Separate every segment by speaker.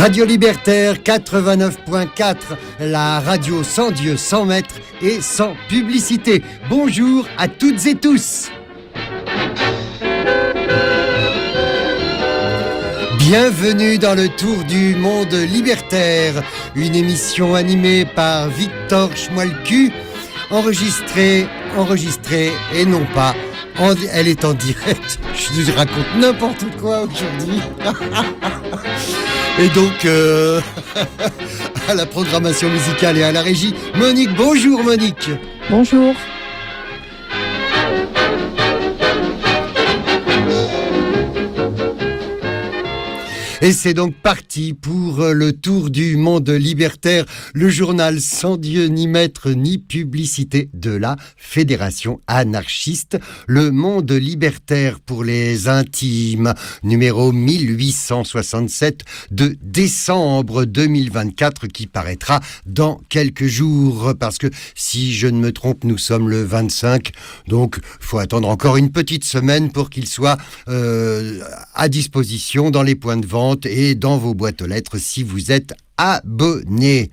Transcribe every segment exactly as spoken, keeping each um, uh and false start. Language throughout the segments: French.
Speaker 1: Radio Libertaire quatre-vingt-neuf point quatre, la radio sans Dieu, sans maître et sans publicité. Bonjour à toutes et tous. Bienvenue dans le Tour du Monde Libertaire, une émission animée par Victor Schmoelcu, enregistrée, enregistrée et non pas, en, elle est en direct. Je vous raconte n'importe quoi aujourd'hui. Et donc, euh, à la programmation musicale et à la régie, Monique. Bonjour Monique.
Speaker 2: Bonjour.
Speaker 1: Et c'est donc parti pour le Tour du Monde Libertaire, le journal sans Dieu ni maître ni publicité de la Fédération anarchiste, le Monde Libertaire pour les intimes, numéro mille huit cent soixante-sept de décembre deux mille vingt-quatre, qui paraîtra dans quelques jours, parce que si je ne me trompe, nous sommes le vingt-cinq, donc il faut attendre encore une petite semaine pour qu'il soit euh, à disposition dans les points de vente et dans vos boîtes aux lettres si vous êtes abonné.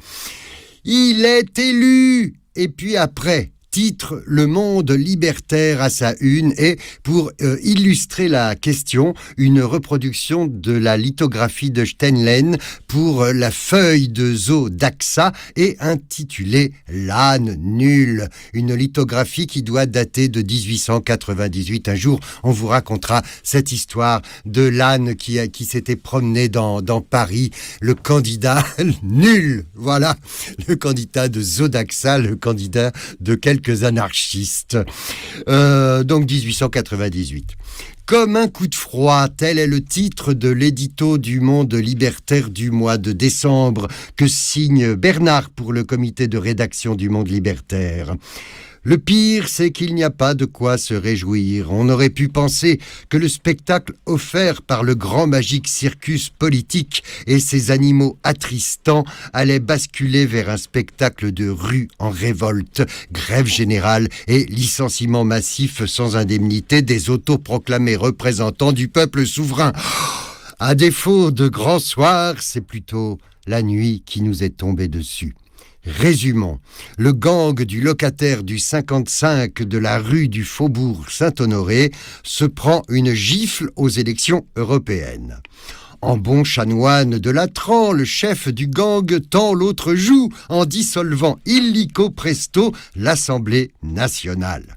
Speaker 1: Il est élu. Et puis après, titre Le Monde Libertaire à sa une, et pour euh, illustrer la question, une reproduction de la lithographie de Steinlen pour euh, la feuille de Zo d'Axa et intitulée L'âne nul. Une lithographie qui doit dater de dix-huit cent quatre-vingt-dix-huit. Un jour, on vous racontera cette histoire de l'âne qui, qui s'était promené dans, dans Paris, le candidat nul. Voilà, le candidat de Zo d'Axa, le candidat de quelques anarchistes. Euh, donc dix-huit cent quatre-vingt-dix-huit. Comme un coup de froid, tel est le titre de l'édito du Monde Libertaire du mois de décembre que signe Bernard pour le comité de rédaction du Monde Libertaire. Le pire, c'est qu'il n'y a pas de quoi se réjouir. On aurait pu penser que le spectacle offert par le grand magique circus politique et ses animaux attristants allait basculer vers un spectacle de rue en révolte, grève générale et licenciement massif sans indemnité des autoproclamés représentants du peuple souverain. À défaut de grand soir, c'est plutôt la nuit qui nous est tombée dessus. Résumons, le gang du locataire du cinquante-cinq de la rue du Faubourg Saint-Honoré se prend une gifle aux élections européennes. En bon chanoine de Latran, le chef du gang tend l'autre joue en dissolvant illico presto l'Assemblée nationale.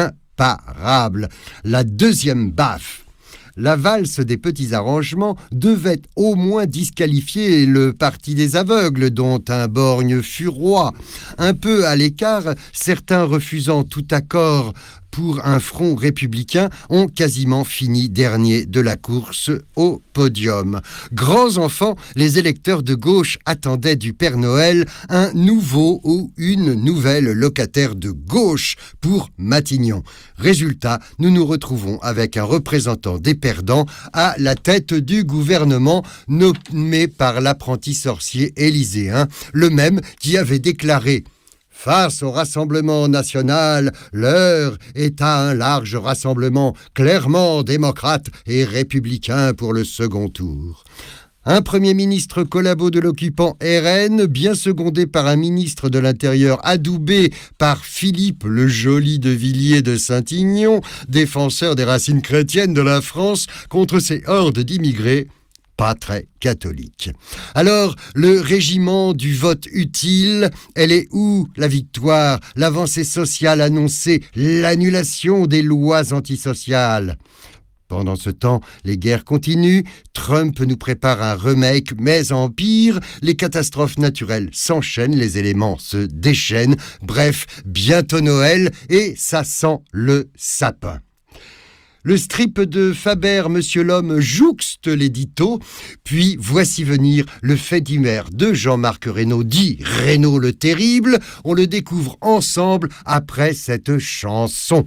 Speaker 1: Imparable. La deuxième baffe. La valse des petits arrangements devait au moins disqualifier le parti des aveugles, dont un borgne fut roi. Un peu à l'écart, certains refusant tout accord pour un front républicain ont quasiment fini dernier de la course au podium. Grands enfants, les électeurs de gauche attendaient du Père Noël un nouveau ou une nouvelle locataire de gauche pour Matignon. Résultat, nous nous retrouvons avec un représentant des perdants à la tête du gouvernement nommé par l'apprenti sorcier élyséen, le même qui avait déclaré: face au Rassemblement national, l'heure est à un large rassemblement clairement démocrate et républicain pour le second tour. Un Premier ministre collabo de l'occupant R N, bien secondé par un ministre de l'Intérieur adoubé par Philippe le Joli de Villiers de Saint-Ignon, défenseur des racines chrétiennes de la France contre ces hordes d'immigrés pas très catholique. Alors, le régiment du vote utile, elle est où la victoire, l'avancée sociale annoncée, l'annulation des lois antisociales? Pendant ce temps, les guerres continuent, Trump nous prépare un remake, mais en pire, les catastrophes naturelles s'enchaînent, les éléments se déchaînent, bref, bientôt Noël, et ça sent le sapin. Le strip de Faber, Monsieur l'Homme, jouxte l'édito, puis voici venir le fait divers de Jean-Marc Reynaud, dit Reynaud le Terrible. On le découvre ensemble après cette chanson.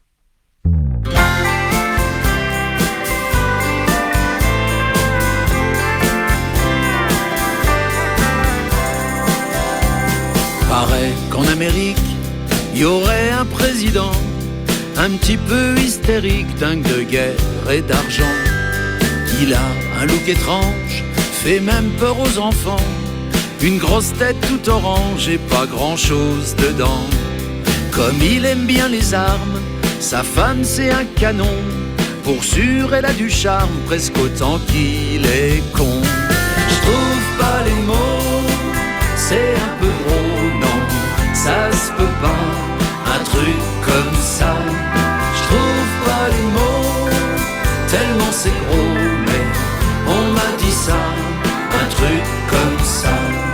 Speaker 3: Paraît qu'en Amérique, il y aurait un président un petit peu hystérique, dingue de guerre et d'argent. Il a un look étrange, fait même peur aux enfants. Une grosse tête tout orange et pas grand chose dedans. Comme il aime bien les armes, sa femme c'est un canon. Pour sûr elle a du charme, presque autant qu'il est con. Je trouve pas les mots, c'est un peu gros, non, ça se peut pas, un truc comme ça. Je trouve pas les mots, tellement c'est gros, mais on m'a dit ça, un truc comme ça.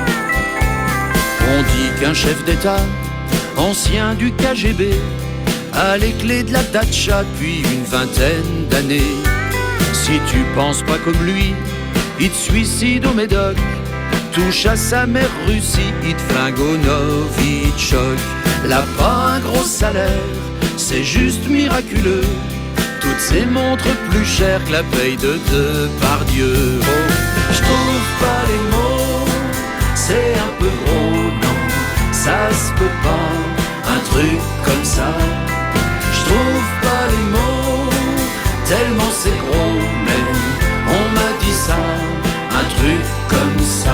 Speaker 3: On dit qu'un chef d'État, ancien du K G B, a les clés de la datcha depuis une vingtaine d'années. Si tu penses pas comme lui, il te suicide au Médoc, touche à sa mère Russie, il te flingue au Novichok. Là pas un gros salaire, c'est juste miraculeux, toutes ces montres plus chères que la paye de Depardieu. Oh, je trouve pas les mots, c'est un peu gros, non, ça se peut pas, un truc comme ça. Je trouve pas les mots, tellement c'est gros, mais on m'a dit ça, un truc comme ça.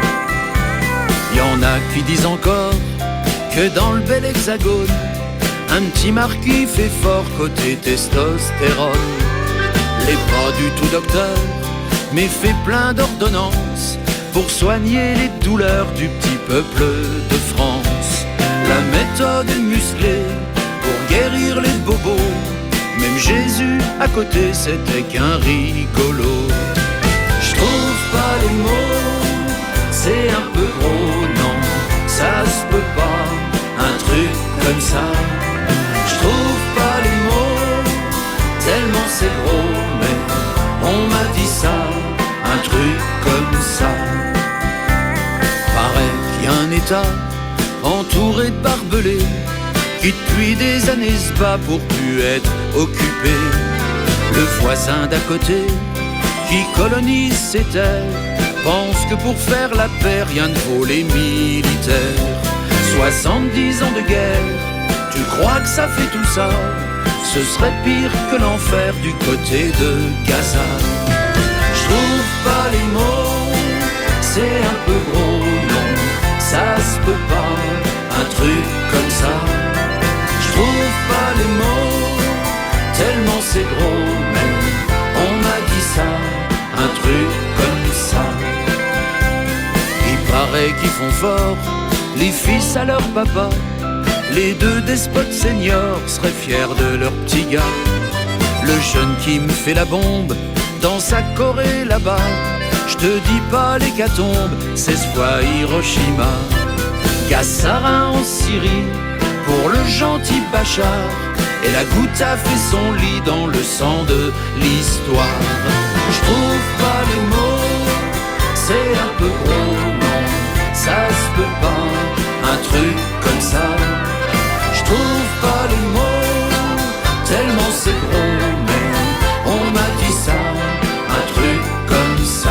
Speaker 3: Y'en a qui disent encore que dans le bel hexagone, un petit marquis fait fort côté testostérone. N'est pas du tout docteur, mais fait plein d'ordonnances pour soigner les douleurs du petit peuple de France. La méthode est musclée pour guérir les bobos, même Jésus à côté c'était qu'un rigolo. Je trouve pas les mots, c'est un peu gros, non, ça se peut pas, un truc comme ça. Je trouve pas les mots, tellement c'est gros, mais on m'a dit ça, un truc comme ça. Paraît qu'il y a un État entouré de barbelés qui depuis des années se bat pour plus être occupé. Le voisin d'à côté qui colonise ces terres pense que pour faire la paix rien ne vaut les militaires. Soixante-dix ans de guerre, tu crois que ça fait tout ça? Ce serait pire que l'enfer du côté de Gaza. Je trouve pas les mots, c'est un peu gros, non, ça se peut pas, un truc comme ça. Je trouve pas les mots, tellement c'est gros, mais on m'a dit ça, un truc comme ça. Il paraît qu'ils font fort, les fils à leur papa. Les deux despotes seniors seraient fiers de leur petit gars. Le jeune qui me fait la bombe dans sa Corée là-bas, je te dis pas l'hécatombe, c'est ce fois Hiroshima. Gassarin en Syrie pour le gentil Bachar, et la goutte a fait son lit dans le sang de l'histoire. Je trouve pas les mots, c'est un peu gros, non, ça se peut pas, un truc comme ça. Je trouve pas les mots, tellement c'est gros, mais on m'a dit ça, un truc comme ça.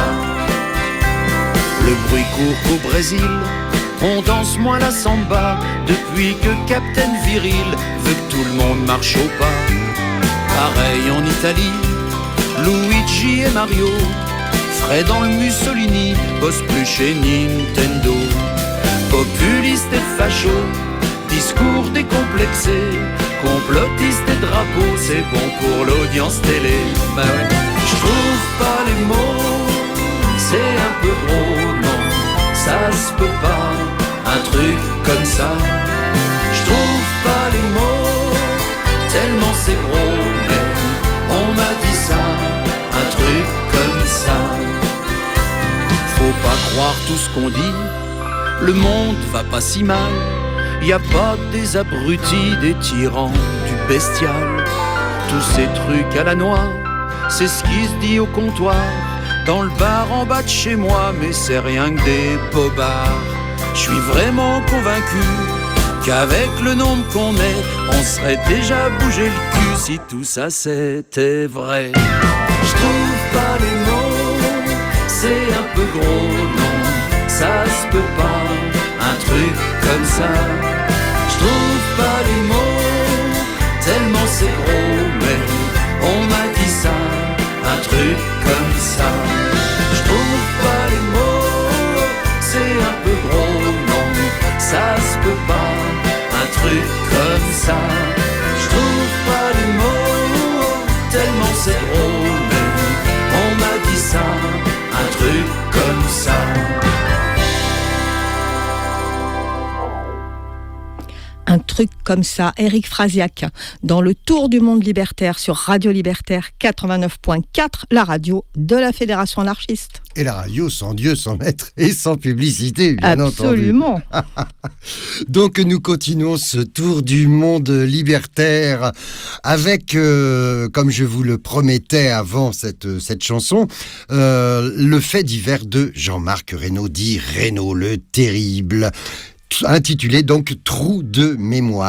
Speaker 3: Le bruit court qu'au Brésil, on danse moins la samba depuis que Captain Viril veut que tout le monde marche au pas. Pareil en Italie, Luigi et Mario, Fred dans le Mussolini, bosse plus chez Nintendo. Populiste et facho, discours décomplexé, complotiste et drapeau, c'est bon pour l'audience télé. Bah ouais. Je trouve pas les mots, c'est un peu gros, non, ça se peut pas, un truc comme ça. Je trouve pas les mots, tellement c'est gros, mais on m'a dit ça, un truc comme ça. Faut pas croire tout ce qu'on dit, le monde va pas si mal. Y a pas que des abrutis, des tyrans, du bestial. Tous ces trucs à la noix, c'est ce qui se dit au comptoir, dans le bar en bas de chez moi, mais c'est rien que des bobards. Je suis vraiment convaincu qu'avec le nombre qu'on est, on serait déjà bougé le cul si tout ça c'était vrai. Je trouve pas les mots, c'est un peu gros, non, ça se peut pas, un truc comme ça. Je trouve pas les mots, tellement c'est gros, mais on m'a dit ça, un truc comme ça. Je trouve pas les truc comme ça. Je trouve pas les mots, tellement c'est drôle, mais on m'a dit ça, un truc comme ça.
Speaker 2: Un truc comme ça, Éric Frasiac, dans le Tour du monde libertaire sur Radio Libertaire quatre-vingt-neuf point quatre, la radio de la Fédération anarchiste.
Speaker 1: Et la radio sans Dieu, sans maître et sans publicité, bien
Speaker 2: Absolument.
Speaker 1: entendu. Donc nous continuons ce Tour du monde libertaire avec, euh, comme je vous le promettais avant cette, cette chanson, euh, le fait divers de Jean-Marc Reynaud, dit Reynaud le terrible, intitulé donc « Trou de mémoire ».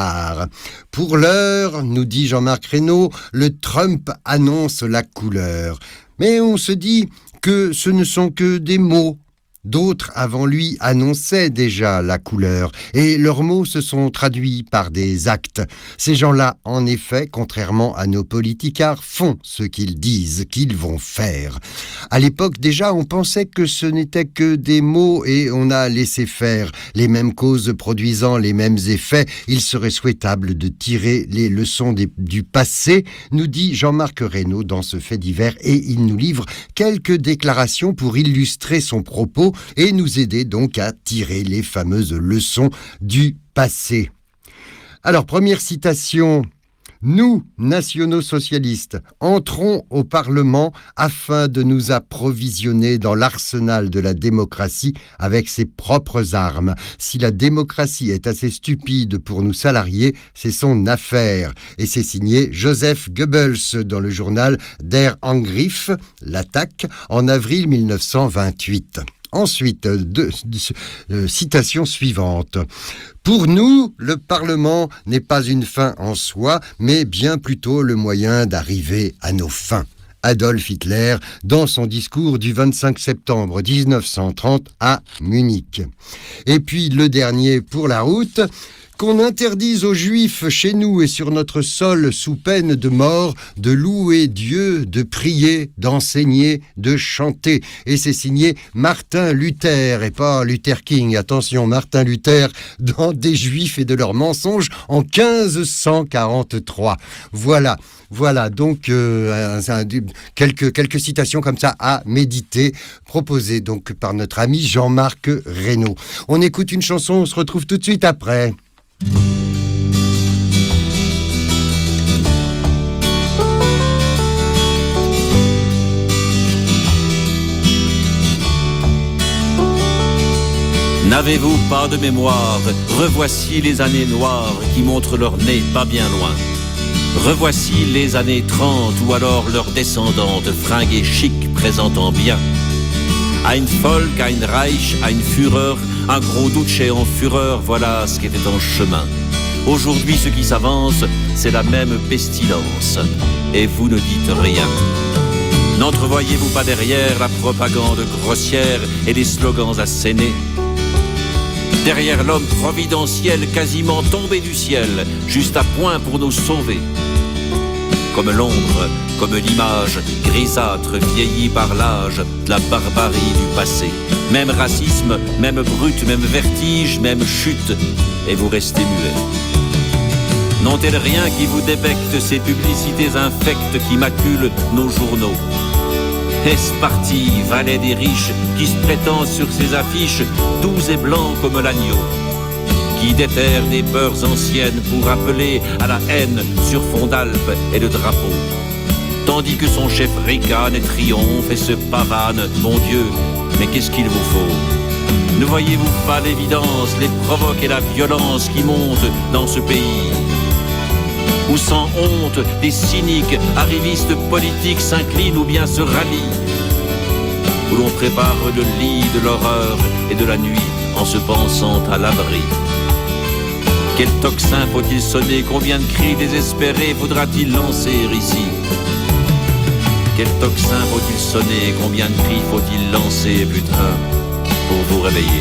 Speaker 1: Pour l'heure, nous dit Jean-Marc Reynaud, le Trump annonce la couleur. Mais on se dit que ce ne sont que des mots. D'autres avant lui annonçaient déjà la couleur et leurs mots se sont traduits par des actes. Ces gens-là, en effet, contrairement à nos politicards, font ce qu'ils disent qu'ils vont faire. À l'époque déjà, on pensait que ce n'était que des mots et on a laissé faire. Les mêmes causes produisant les mêmes effets, il serait souhaitable de tirer les leçons des, du passé, nous dit Jean-Marc Reynaud dans ce fait divers, et il nous livre quelques déclarations pour illustrer son propos et nous aider donc à tirer les fameuses leçons du passé. Alors, première citation. « Nous, nationaux socialistes, entrons au Parlement afin de nous approvisionner dans l'arsenal de la démocratie avec ses propres armes. Si la démocratie est assez stupide pour nous salarier, c'est son affaire. » Et c'est signé Joseph Goebbels dans le journal Der Angriff, l'Attaque, en avril mille neuf cent vingt-huit. Ensuite, deux, deux, euh, citation suivante. « Pour nous, le Parlement n'est pas une fin en soi, mais bien plutôt le moyen d'arriver à nos fins. » Adolf Hitler, dans son discours du vingt-cinq septembre dix-neuf cent trente à Munich. Et puis le dernier pour la route. Qu'on interdise aux Juifs chez nous et sur notre sol sous peine de mort de louer Dieu, de prier, d'enseigner, de chanter. Et c'est signé Martin Luther et pas Luther King. Attention, Martin Luther dans Des Juifs et de leurs mensonges en quinze cent quarante-trois. Voilà. Voilà, donc euh, un, un, quelques, quelques citations comme ça à méditer, proposées donc par notre ami Jean-Marc Reynaud. On écoute une chanson, on se retrouve tout de suite après.
Speaker 3: N'avez-vous pas de mémoire? Revoici les années noires qui montrent leur nez pas bien loin. Revoici les années trente ou alors leurs descendantes, fringuées chic, présentant bien. Ein Volk, ein Reich, ein Führer, un gros Duce en fureur, voilà ce qui était en chemin. Aujourd'hui, ce qui s'avance, c'est la même pestilence. Et vous ne dites rien. N'entrevoyez-vous pas derrière la propagande grossière et les slogans assénés? Derrière l'homme providentiel quasiment tombé du ciel, juste à point pour nous sauver. Comme l'ombre, comme l'image, grisâtre, vieillie par l'âge, de la barbarie du passé. Même racisme, même brute, même vertige, même chute, et vous restez muets. N'ont-elles rien qui vous débecte ces publicités infectes qui maculent nos journaux? Est-ce parti, valet des riches, qui se prétendent sur ces affiches, doux et blancs comme l'agneau, qui déterre des peurs anciennes pour appeler à la haine sur fond d'Alpes et de drapeaux. Tandis que son chef ricane et triomphe et se pavane, mon Dieu, mais qu'est-ce qu'il vous faut? Ne voyez-vous pas l'évidence, les provoques et la violence qui montent dans ce pays? Où sans honte, des cyniques, arrivistes politiques s'inclinent ou bien se rallient? Où l'on prépare le lit de l'horreur et de la nuit en se pensant à l'abri? Quel tocsin faut-il sonner? Combien de cris désespérés faudra-t-il lancer ici? Quel tocsin faut-il sonner? Combien de cris faut-il lancer, putain, pour vous réveiller?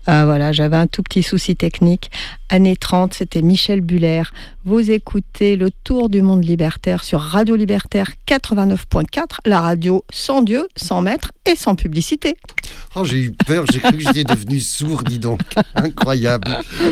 Speaker 2: Ah voilà, j'avais un tout petit souci technique. Années trente, c'était Michel Buller. Vous écoutez le Tour du monde libertaire sur Radio Libertaire quatre-vingt-neuf point quatre, la radio sans Dieu, sans maître et sans publicité.
Speaker 1: Oh, j'ai eu peur, j'ai cru que j'étais devenu sourd, dis donc. Incroyable.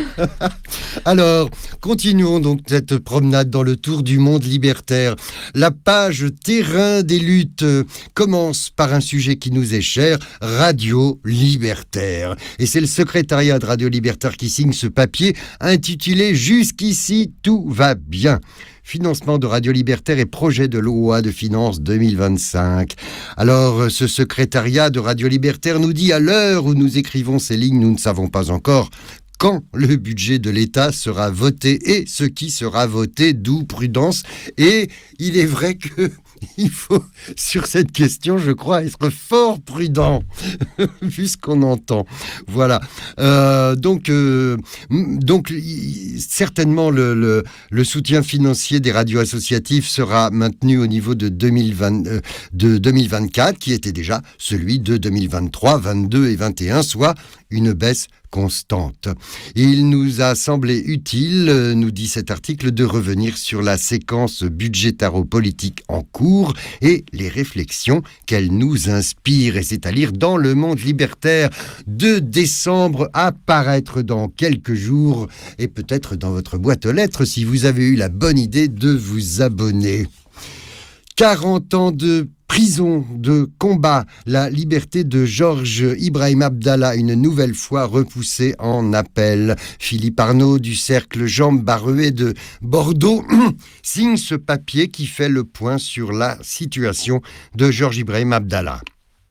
Speaker 1: Alors, continuons donc cette promenade dans le Tour du monde libertaire. La page terrain des luttes commence par un sujet qui nous est cher, Radio Libertaire. Et c'est le secrétariat de Radio Libertaire qui signe ce papier intitulé « Jusqu'ici, tout va bien ». Financement de Radio Libertaire et projet de loi de finances deux mille vingt-cinq. Alors, ce secrétariat de Radio Libertaire nous dit, à l'heure où nous écrivons ces lignes, nous ne savons pas encore quand le budget de l'État sera voté et ce qui sera voté, d'où prudence. Et il est vrai que il faut, sur cette question, je crois, être fort prudent, vu ce qu'on entend. Voilà. Euh, donc, euh, donc, certainement, le, le, le soutien financier des radios associatives sera maintenu au niveau de, deux mille vingt, euh, de deux mille vingt-quatre, qui était déjà celui de deux mille vingt-trois, vingt-deux et vingt et un, soit une baisse constante. Il nous a semblé utile, nous dit cet article, de revenir sur la séquence budgétaro-politique en cours et les réflexions qu'elle nous inspire. Et c'est à lire dans Le Monde Libertaire de décembre, à paraître dans quelques jours, et peut-être dans votre boîte aux lettres si vous avez eu la bonne idée de vous abonner. quarante ans de prison, de combat, la liberté de Georges Ibrahim Abdallah, une nouvelle fois repoussée en appel. Philippe Arnaud du cercle Jean Barruet de Bordeaux signe ce papier qui fait le point sur la situation de Georges Ibrahim Abdallah.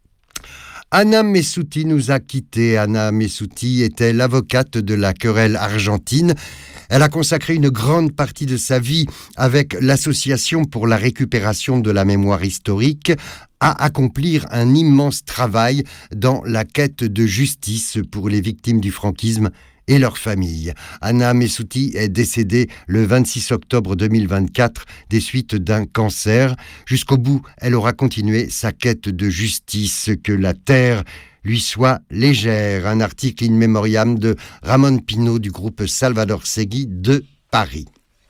Speaker 1: Anna Messouti nous a quittés. Anna Messouti était l'avocate de la querelle argentine. Elle a consacré une grande partie de sa vie avec l'Association pour la récupération de la mémoire historique à accomplir un immense travail dans la quête de justice pour les victimes du franquisme et leurs familles. Anna Messouti est décédée le vingt-six octobre deux mille vingt-quatre des suites d'un cancer. Jusqu'au bout, elle aura continué sa quête de justice, que la terre lui soit légère. Un article in memoriam de Ramon Pino du groupe Salvador Segui de Paris.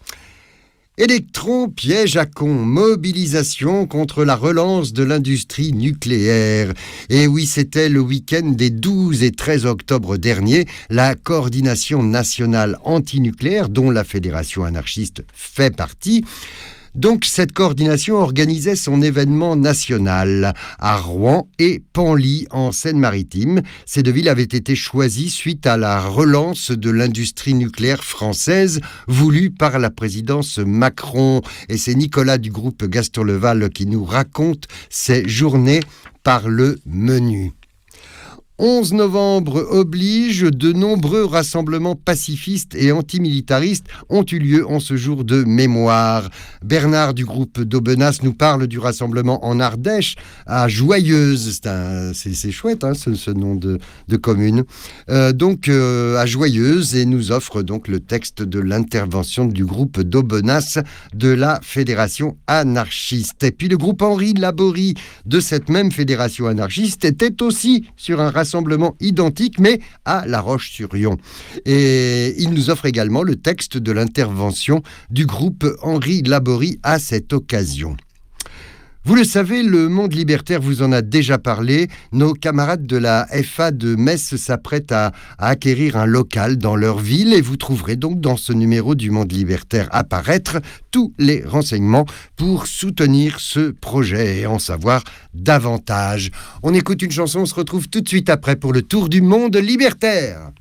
Speaker 1: Électron, piège à con, mobilisation contre la relance de l'industrie nucléaire. Et oui, c'était le week-end des douze et treize octobre dernier, la coordination nationale antinucléaire, dont la Fédération anarchiste fait partie, donc cette coordination organisait son événement national à Rouen et Penly en Seine-Maritime. Ces deux villes avaient été choisies suite à la relance de l'industrie nucléaire française voulue par la présidence Macron. Et c'est Nicolas du groupe Gaston Leval qui nous raconte ces journées par le menu. onze novembre oblige, de nombreux rassemblements pacifistes et antimilitaristes ont eu lieu en ce jour de mémoire. Bernard du groupe d'Aubenas nous parle du rassemblement en Ardèche à Joyeuse. C'est, un, c'est, c'est chouette hein, ce, ce nom de, de commune. Euh, donc euh, à Joyeuse, et nous offre donc le texte de l'intervention du groupe d'Aubenas de la Fédération anarchiste. Et puis le groupe Henri Laborie de cette même Fédération anarchiste était aussi sur un rassemblement rassemblement identique, mais à La Roche-sur-Yon. Et il nous offre également le texte de l'intervention du groupe Henri Laborie à cette occasion. Vous le savez, le Monde Libertaire vous en a déjà parlé. Nos camarades de la F A de Metz s'apprêtent à, à acquérir un local dans leur ville et vous trouverez donc dans ce numéro du Monde Libertaire à paraître tous les renseignements pour soutenir ce projet et en savoir davantage. On écoute une chanson, on se retrouve tout de suite après pour le Tour du Monde Libertaire.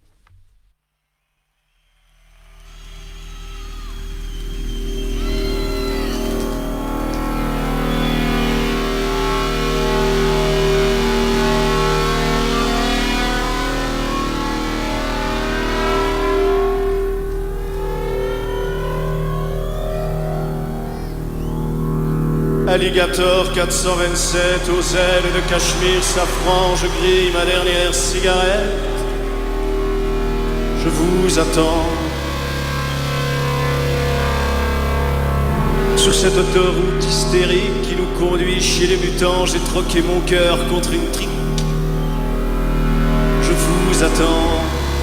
Speaker 4: Alligator quatre cent vingt-sept, aux ailes de cachemire safran, je grille ma dernière cigarette. Je vous attends. Sur cette autoroute hystérique qui nous conduit chez les mutants, j'ai troqué mon cœur contre une trique. Je vous vous attend.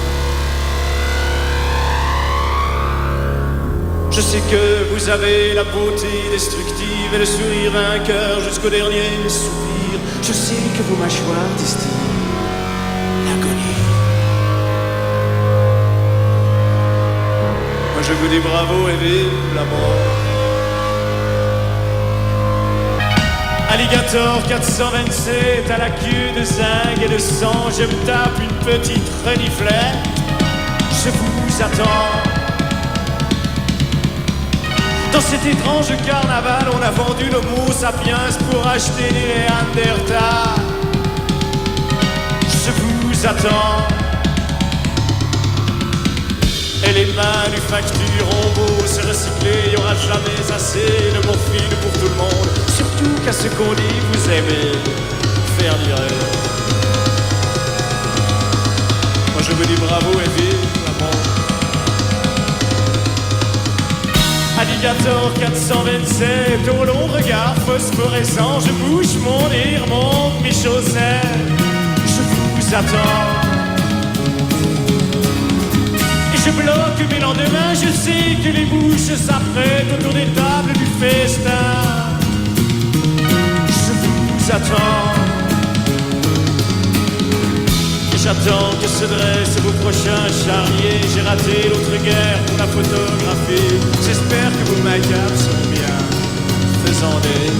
Speaker 4: Je sais que vous avez la beauté destructive et le sourire vainqueur jusqu'au dernier soupir. Je sais que vos mâchoires distillent l'agonie. Moi je vous dis bravo et vive la mort. Alligator quatre cent vingt-sept à la queue de zinc et de sang, je me tape une petite reniflette. Je vous attends. Dans cet étrange carnaval, on a vendu l'homo sapiens pour acheter des Néandertals. Je vous attends. Et les manufactureront beau se recycler, il n'y aura jamais assez de morphine pour tout le monde. Surtout qu'à ce qu'on dit, vous aimez faire durer. Moi je vous dis bravo et vive la mort. Alligator quatre cent vingt-sept, au long regard phosphorescent, je bouge mon nez, remonte mes chaussettes. Je vous attends. Et je bloque mes lendemains, je sais que les bouches s'apprêtent autour des tables du festin. Je vous attends. J'attends que se dressent vos prochains charniers. J'ai raté l'autre guerre pour la photographie. J'espère que vos make-up sont bien faisant des.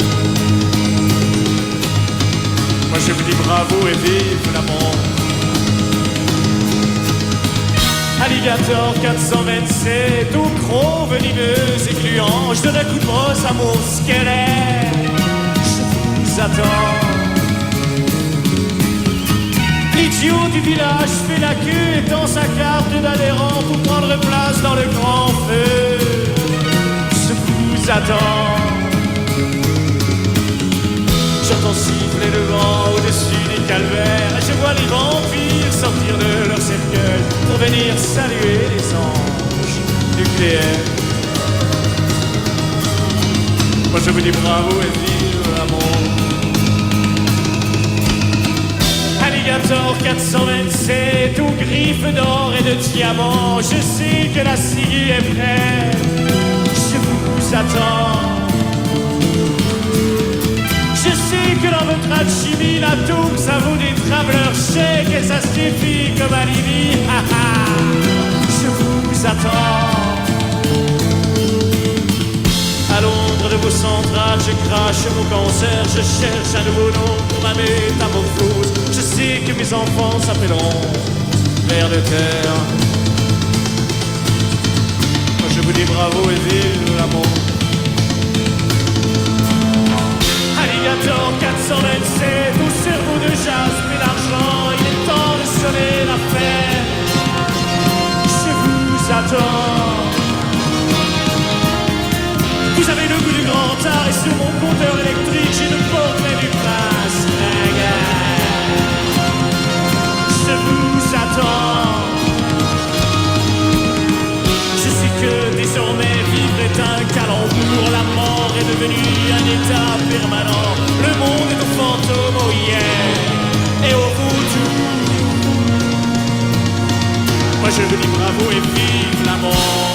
Speaker 4: Moi je vous dis bravo et vive la mort. Alligator quatre cent vingt-sept, au croc venimeux et gluant, je donne un coup de brosse à mon squelette. Je vous attends. L'idiot du village fait la queue et tend sa carte d'adhérent pour prendre place dans le grand feu. Je vous attends. J'entends siffler le vent au-dessus des calvaires et je vois les vampires sortir de leur cercueil pour venir saluer les anges nucléaires. Moi je vous dis bravo et vive l'amour. Alligator quatre cent vingt-sept, aux griffes d'or et de diamants, je sais que la ciguë est prête, je vous attends. Je sais que dans votre alchimie, l'atome ça vaut des travelers chèques et ça se défie comme à Libye, je vous attends. À l'ombre de vos centrales, je crache mon cancer, je cherche un nouveau nom pour ma métamorphose. Je sais que mes enfants s'appelleront vers de terre. Moi je vous dis bravo et vive l'amour. Alligator quatre cent vingt-sept, au cerveau de jaspe et d'argent, il est temps de sonner la fête. Je vous attends. Vous avez le goût du grand art et sur mon compteur électrique j'ai le portrait du prince. Je vous attends. Je sais que désormais vivre est un calembour. La mort est devenue un état permanent. Le monde est au fantôme, au hier et au retour. Moi je vous dis bravo et vive la mort.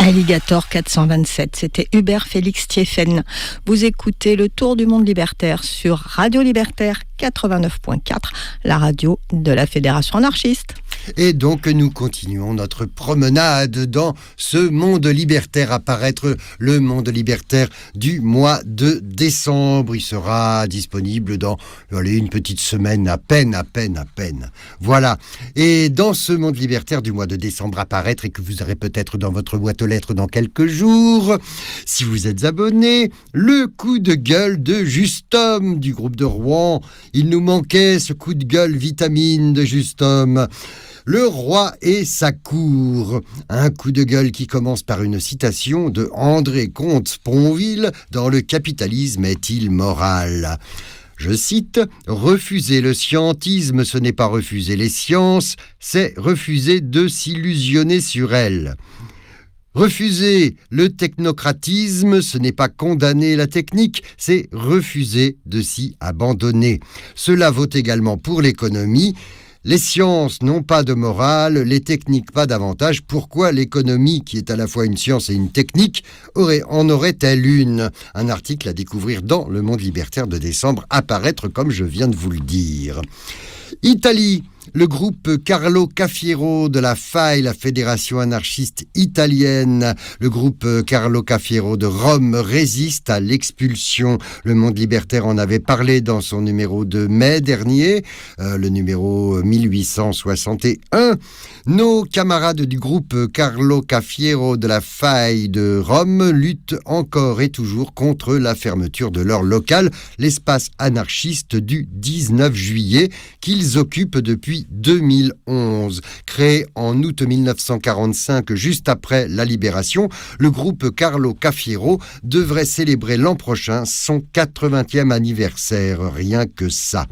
Speaker 2: Alligator quatre cent vingt-sept, c'était Hubert Félix Thieffen. Vous écoutez le Tour du monde libertaire sur Radio Libertaire quatre-vingt-neuf point quatre, la radio de la Fédération anarchiste.
Speaker 1: Et donc nous continuons notre promenade dans ce monde libertaire, à paraître le monde libertaire du mois de décembre. Il sera disponible dans allez, une petite semaine, à peine, à peine, à peine. Voilà. Et dans ce monde libertaire du mois de décembre à paraître, et que vous aurez peut-être dans votre boîte aux lettres dans quelques jours, si vous êtes abonné, le coup de gueule de Justom du groupe de Rouen. Il nous manquait ce coup de gueule vitamine de Justom. Le roi et sa cour. Un coup de gueule qui commence par une citation de André Comte-Sponville dans Le capitalisme est-il moral ? Je cite, « Refuser le scientisme, ce n'est pas refuser les sciences, c'est refuser de s'illusionner sur elles. Refuser le technocratisme, ce n'est pas condamner la technique, c'est refuser de s'y abandonner. Cela vaut également pour l'économie. Les sciences n'ont pas de morale, les techniques pas d'avantage. Pourquoi l'économie, qui est à la fois une science et une technique, aurait, en aurait-elle une ? Un article à découvrir dans Le Monde libertaire de décembre, à paraître comme je viens de vous le dire. Italie. Le groupe Carlo Cafiero de la F A I, la Fédération anarchiste italienne, le groupe Carlo Cafiero de Rome résiste à l'expulsion. Le Monde libertaire en avait parlé dans son numéro de mai dernier, euh, le numéro mille huit cent soixante et un. Nos camarades du groupe Carlo Cafiero de la F A I de Rome luttent encore et toujours contre la fermeture de leur local, l'espace anarchiste du dix-neuf juillet, qu'ils occupent depuis deux mille onze. Créé en août mille neuf cent quarante-cinq, juste après la libération, le groupe Carlo Cafiero devrait célébrer l'an prochain son quatre-vingtième anniversaire. Rien que ça.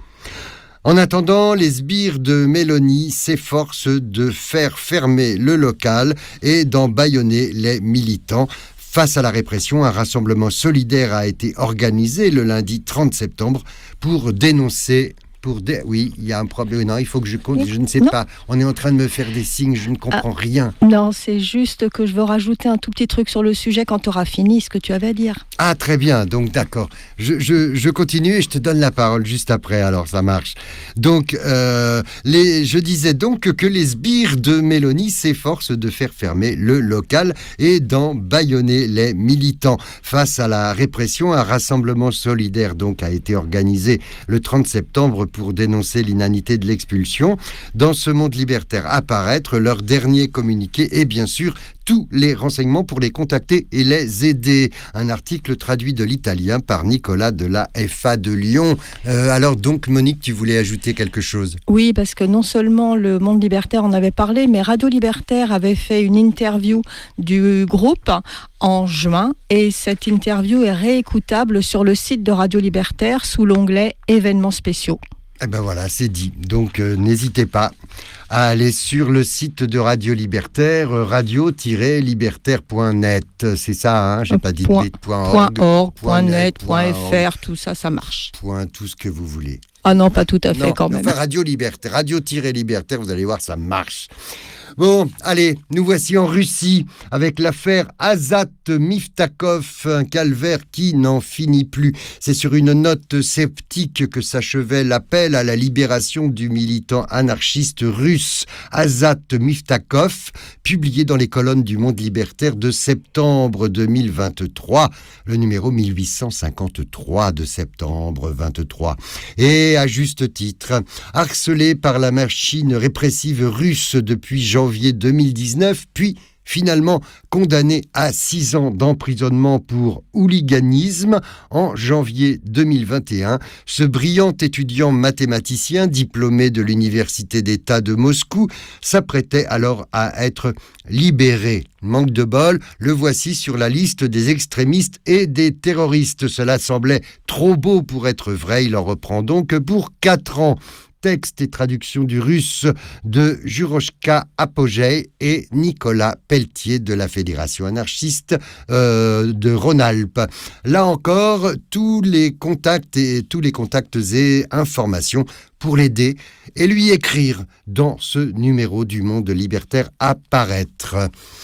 Speaker 1: En attendant, les sbires de Mélanie s'efforcent de faire fermer le local et d'embâillonner les militants. Face à la répression, un rassemblement solidaire a été organisé le lundi trente septembre pour dénoncer... Pour dé... Oui, il y a un problème. Non, il faut que je compte. Je ne sais
Speaker 2: non.
Speaker 1: pas. On est en train de me faire des signes. Je ne comprends
Speaker 2: ah,
Speaker 1: rien.
Speaker 2: Non, c'est juste que je veux rajouter un tout petit truc sur le sujet quand tu auras fini ce que tu avais à dire.
Speaker 1: Ah, très bien. Donc, d'accord. Je, je, je continue et je te donne la parole juste après. Alors, ça marche. Donc, euh, les, je disais donc que les sbires de Mélanie s'efforcent de faire fermer le local et d'embâillonner les militants. Face à la répression, un rassemblement solidaire donc a été organisé le trente septembre pour dénoncer l'inanité de l'expulsion. Dans ce monde libertaire à paraître, leur dernier communiqué est bien sûr tous les renseignements pour les contacter et les aider. Un article traduit de l'italien par Nicolas de la F A de Lyon. Euh, alors donc, Monique, tu voulais ajouter quelque chose ?
Speaker 2: Oui, parce que non seulement le Monde libertaire en avait parlé, mais Radio Libertaire avait fait une interview du groupe en juin, et cette interview est réécoutable sur le site de Radio Libertaire sous l'onglet événements spéciaux.
Speaker 1: Eh ben voilà, c'est dit. Donc euh, n'hésitez pas à aller sur le site de Radio Libertaire, euh, radio tiret libertaire point net. C'est ça, hein, j'ai pas dit
Speaker 2: point,
Speaker 1: point
Speaker 2: org,
Speaker 1: org,
Speaker 2: point net,
Speaker 1: point
Speaker 2: point fr, tout ça, ça marche.
Speaker 1: Point tout ce que vous voulez.
Speaker 2: Ah non, pas tout à fait
Speaker 1: non,
Speaker 2: quand même.
Speaker 1: Enfin, Radio Libertaire, radio tiret libertaire, vous allez voir, ça marche. Bon, allez, nous voici en Russie avec l'affaire Azat Miftakov, un calvaire qui n'en finit plus. C'est sur une note sceptique que s'achevait l'appel à la libération du militant anarchiste russe Azat Miftakov, publié dans les colonnes du Monde libertaire de septembre deux mille vingt-trois, le numéro mille huit cent cinquante-trois de septembre vingt-trois. Et à juste titre, harcelé par la machine répressive russe depuis janvier deux mille dix-neuf, puis finalement condamné à six ans d'emprisonnement pour hooliganisme en janvier deux mille vingt et un, ce brillant étudiant mathématicien diplômé de l'Université d'État de Moscou s'apprêtait alors à être libéré. Manque de bol, le voici sur la liste des extrémistes et des terroristes. Cela semblait trop beau pour être vrai, il en reprend donc pour quatre ans. Texte et traduction du russe de Juroshka Apogei et Nicolas Pelletier de la Fédération anarchiste euh, de Rhône-Alpes. Là encore, tous les contacts et tous les contacts et informations pour l'aider et lui écrire dans ce numéro du Monde libertaire à paraître.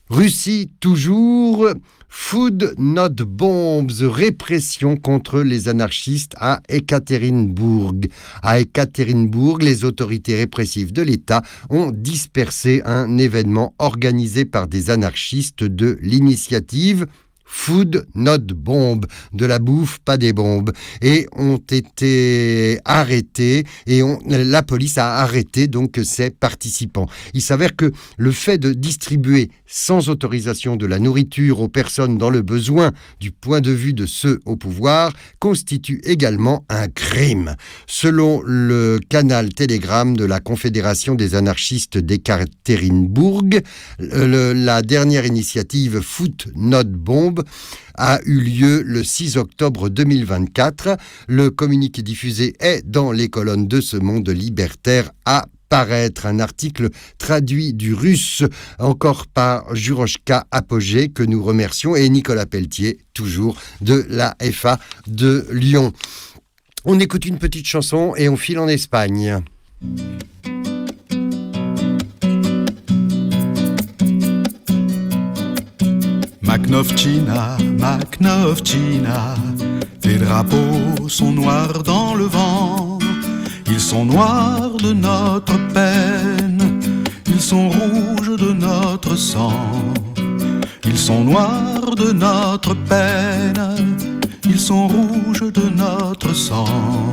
Speaker 1: Russie toujours, Food Not Bombs, répression contre les anarchistes à Ekaterinbourg. À Ekaterinbourg, les autorités répressives de l'État ont dispersé un événement organisé par des anarchistes de l'initiative Food Not Bomb, de la bouffe, pas des bombes, et ont été arrêtés, et on, la police a arrêté donc ces participants. Il s'avère que le fait de distribuer sans autorisation de la nourriture aux personnes dans le besoin, du point de vue de ceux au pouvoir, constitue également un crime. Selon le canal Telegram de la Confédération des anarchistes d'Ekaterinbourg, le, la dernière initiative Food Not Bomb a eu lieu le six octobre deux mille vingt-quatre. Le communiqué diffusé est dans les colonnes de Ce Monde libertaire à paraître. Un article traduit du russe, encore par Juroshka Apogée, que nous remercions, et Nicolas Pelletier, toujours de la F A de Lyon. On écoute une petite chanson et on file en Espagne.
Speaker 5: Maknovtchina, Maknovtchina, tes drapeaux sont noirs dans le vent. Ils sont noirs de notre peine, ils sont rouges de notre sang. Ils sont noirs de notre peine, ils sont rouges de notre sang.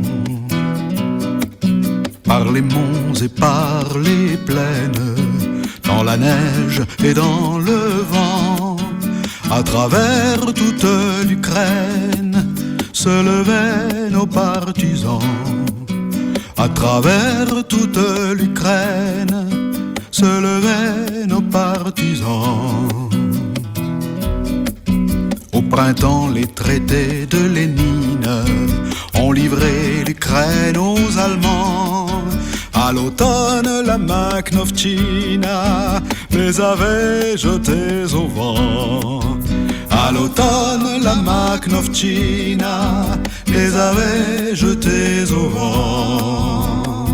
Speaker 5: Par les monts et par les plaines, dans la neige et dans le vent, à travers toute l'Ukraine se levaient nos partisans. À travers toute l'Ukraine se levaient nos partisans. Au printemps, les traités de Lénine ont livré l'Ukraine aux Allemands. À l'automne, la Maknovtchina les avait jetés au vent. À l'automne, la Maknovtchina les avait jetés au vent.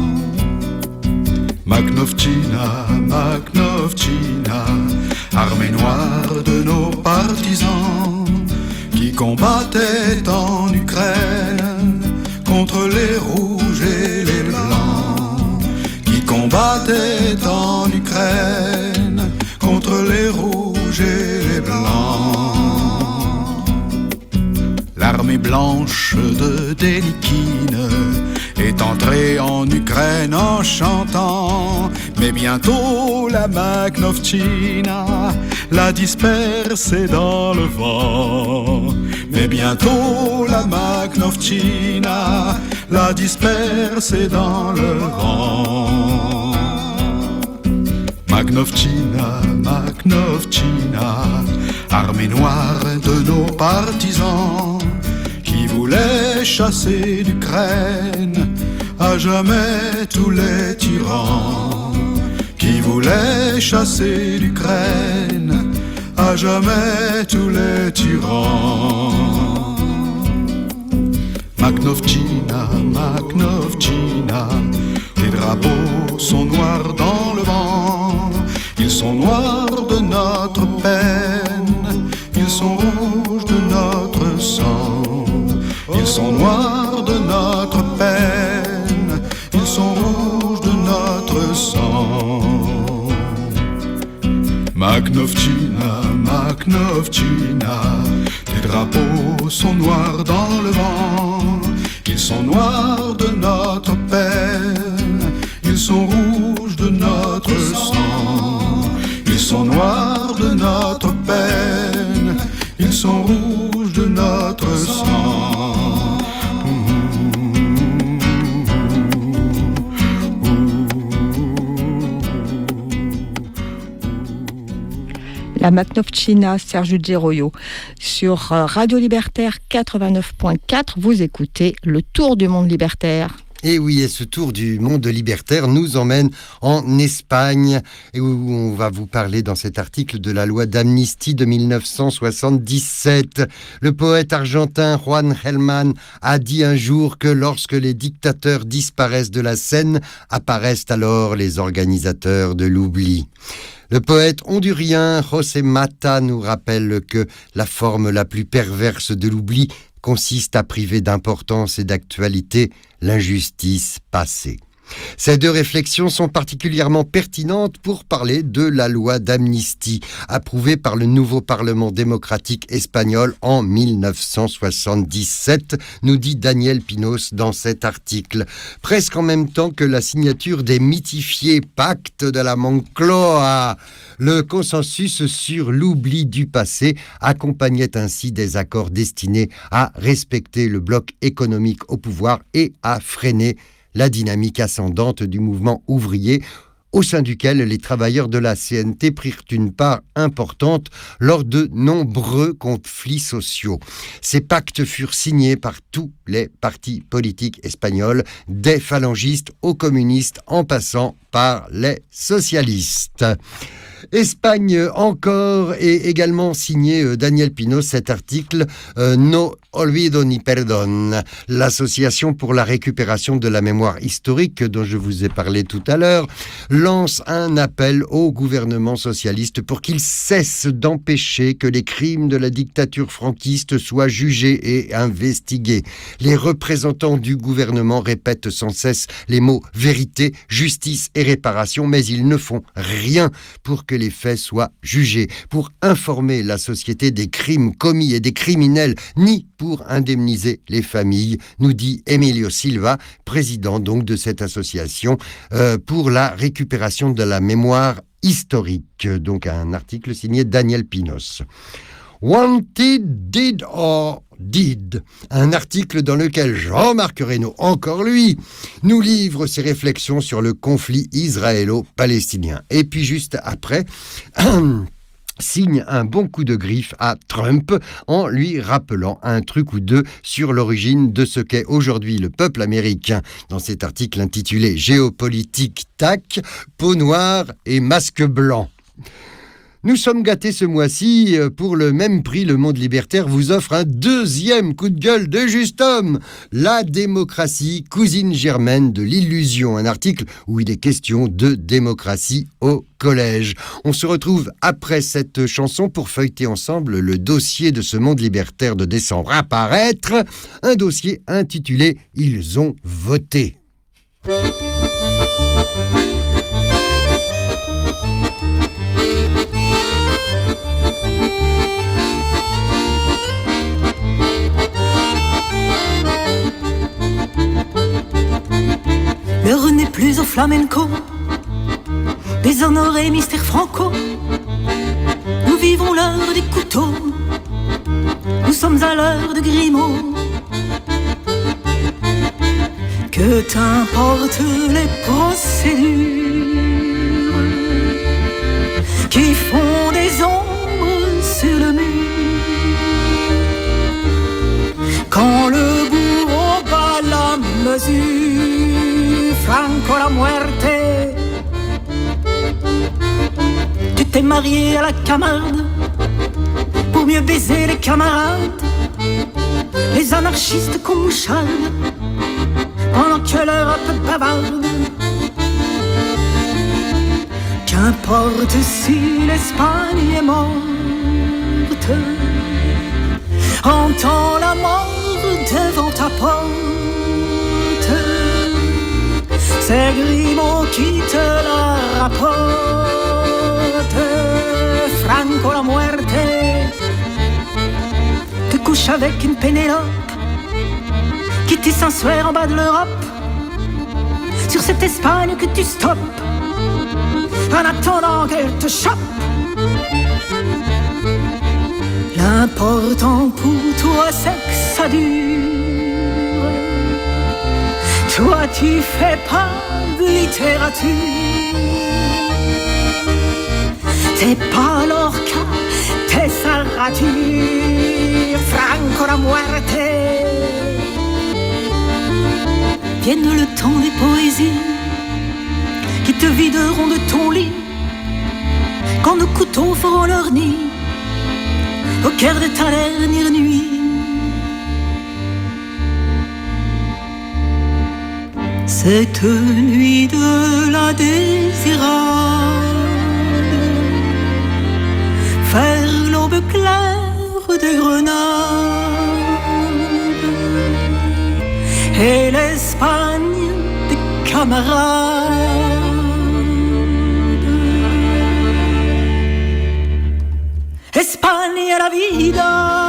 Speaker 5: Maknovtchina, Maknovtchina, armée noire de nos partisans qui combattaient en Ukraine contre les rouges et les blancs, qui combattaient en Ukraine contre les rouges et les blancs. L'armée blanche de Dénikine est entrée en Ukraine en chantant, mais bientôt la Maknovtchina l'a dispersée dans le vent. Mais bientôt la Maknovtchina l'a dispersée dans le vent. Maknovtchina, Maknovtchina, armée noire de nos partisans qui voulaient chasser d'Ukraine à jamais tous les tyrans, qui voulaient chasser d'Ukraine à jamais tous les tyrans. Maknovtchina, Maknovtchina, les drapeaux sont noirs dans le vent. Ils sont noirs de notre peine, ils sont rouges de notre sang. Ils sont noirs de notre peine, ils sont rouges de notre sang. Maknovtchina, Maknovtchina, tes drapeaux sont noirs dans le vent. Ils sont noirs de notre peine, ils sont rouges de notre sang. Ils sont noirs de notre peine, ils sont rouges de notre sang.
Speaker 2: La Maknovtchina, Serge Geroyo. Sur Radio Libertaire quatre-vingt-neuf point quatre, vous écoutez Le Tour du Monde Libertaire.
Speaker 1: Et oui, et ce tour du monde libertaire nous emmène en Espagne, où on va vous parler dans cet article de la loi d'amnistie de mille neuf cent soixante-dix-sept. Le poète argentin Juan Gelman a dit un jour que lorsque les dictateurs disparaissent de la scène, apparaissent alors les organisateurs de l'oubli. Le poète hondurien José Mata nous rappelle que la forme la plus perverse de l'oubli consiste à priver d'importance et d'actualité l'injustice passée. Ces deux réflexions sont particulièrement pertinentes pour parler de la loi d'amnistie, approuvée par le nouveau Parlement démocratique espagnol en mille neuf cent soixante-dix-sept, nous dit Daniel Pinos dans cet article. Presque en même temps que la signature des mythifiés pactes de la Moncloa, le consensus sur l'oubli du passé accompagnait ainsi des accords destinés à respecter le bloc économique au pouvoir et à freiner la dynamique ascendante du mouvement ouvrier, au sein duquel les travailleurs de la C N T prirent une part importante lors de nombreux conflits sociaux. Ces pactes furent signés par tous les partis politiques espagnols, des phalangistes aux communistes, en passant par les socialistes. Espagne encore, et également signé euh, Daniel Pinos cet article euh, No Olvido ni Perdón, l'association pour la récupération de la mémoire historique dont je vous ai parlé tout à l'heure, lance un appel au gouvernement socialiste pour qu'il cesse d'empêcher que les crimes de la dictature franquiste soient jugés et investigués. Les représentants du gouvernement répètent sans cesse les mots vérité, justice et réparation, mais ils ne font rien pour que les faits soient jugés, pour informer la société des crimes commis et des criminels, ni pour indemniser les familles, nous dit Emilio Silva, président donc de cette association euh, pour la récupération de la mémoire historique. Donc un article signé Daniel Pinos. Wanted, Did or Did, un article dans lequel Jean-Marc Reynaud, encore lui, nous livre ses réflexions sur le conflit israélo-palestinien. Et puis juste après, signe un bon coup de griffe à Trump en lui rappelant un truc ou deux sur l'origine de ce qu'est aujourd'hui le peuple américain. Dans cet article intitulé « Géopolitique tac, peau noire et masque blanc ». Nous sommes gâtés ce mois-ci. Pour le même prix, le Monde Libertaire vous offre un deuxième coup de gueule de juste homme. La démocratie, cousine germaine de l'illusion. Un article où il est question de démocratie au collège. On se retrouve après cette chanson pour feuilleter ensemble le dossier de ce Monde Libertaire de décembre à paraître. Un dossier intitulé « Ils ont voté ».
Speaker 6: L'heure n'est plus au flamenco, déshonoré mystère franco. Nous vivons l'heure des couteaux, nous sommes à l'heure de Grimaud. Que t'importent les procédures qui font des ombres sur le mur, quand le bourreau bat la mesure, Franco la muerte. Tu t'es marié à la Camarde pour mieux baiser les camarades, les anarchistes qu'on moucharde pendant que l'Europe bavarde. Qu'importe si l'Espagne est morte, entends la mort devant ta porte. C'est Grimaud qui te la rapporte. Franco la muerte. Tu couches avec une Pénélope qui tisse un suaire en bas de l'Europe, sur cette Espagne que tu stoppes en attendant qu'elle te chope. L'important pour toi c'est que ça dure. Toi tu fais pas de littérature. T'es pas Lorca, t'es Sarrature. Franco la muerte. vienne le temps des poésies qui te videront de ton lit quand nos couteaux feront leur nid au cœur de ta dernière nuit. Cette nuit de la désirade, vers l'aube claire des grenades, et l'Espagne des camarades. Espagne la vida.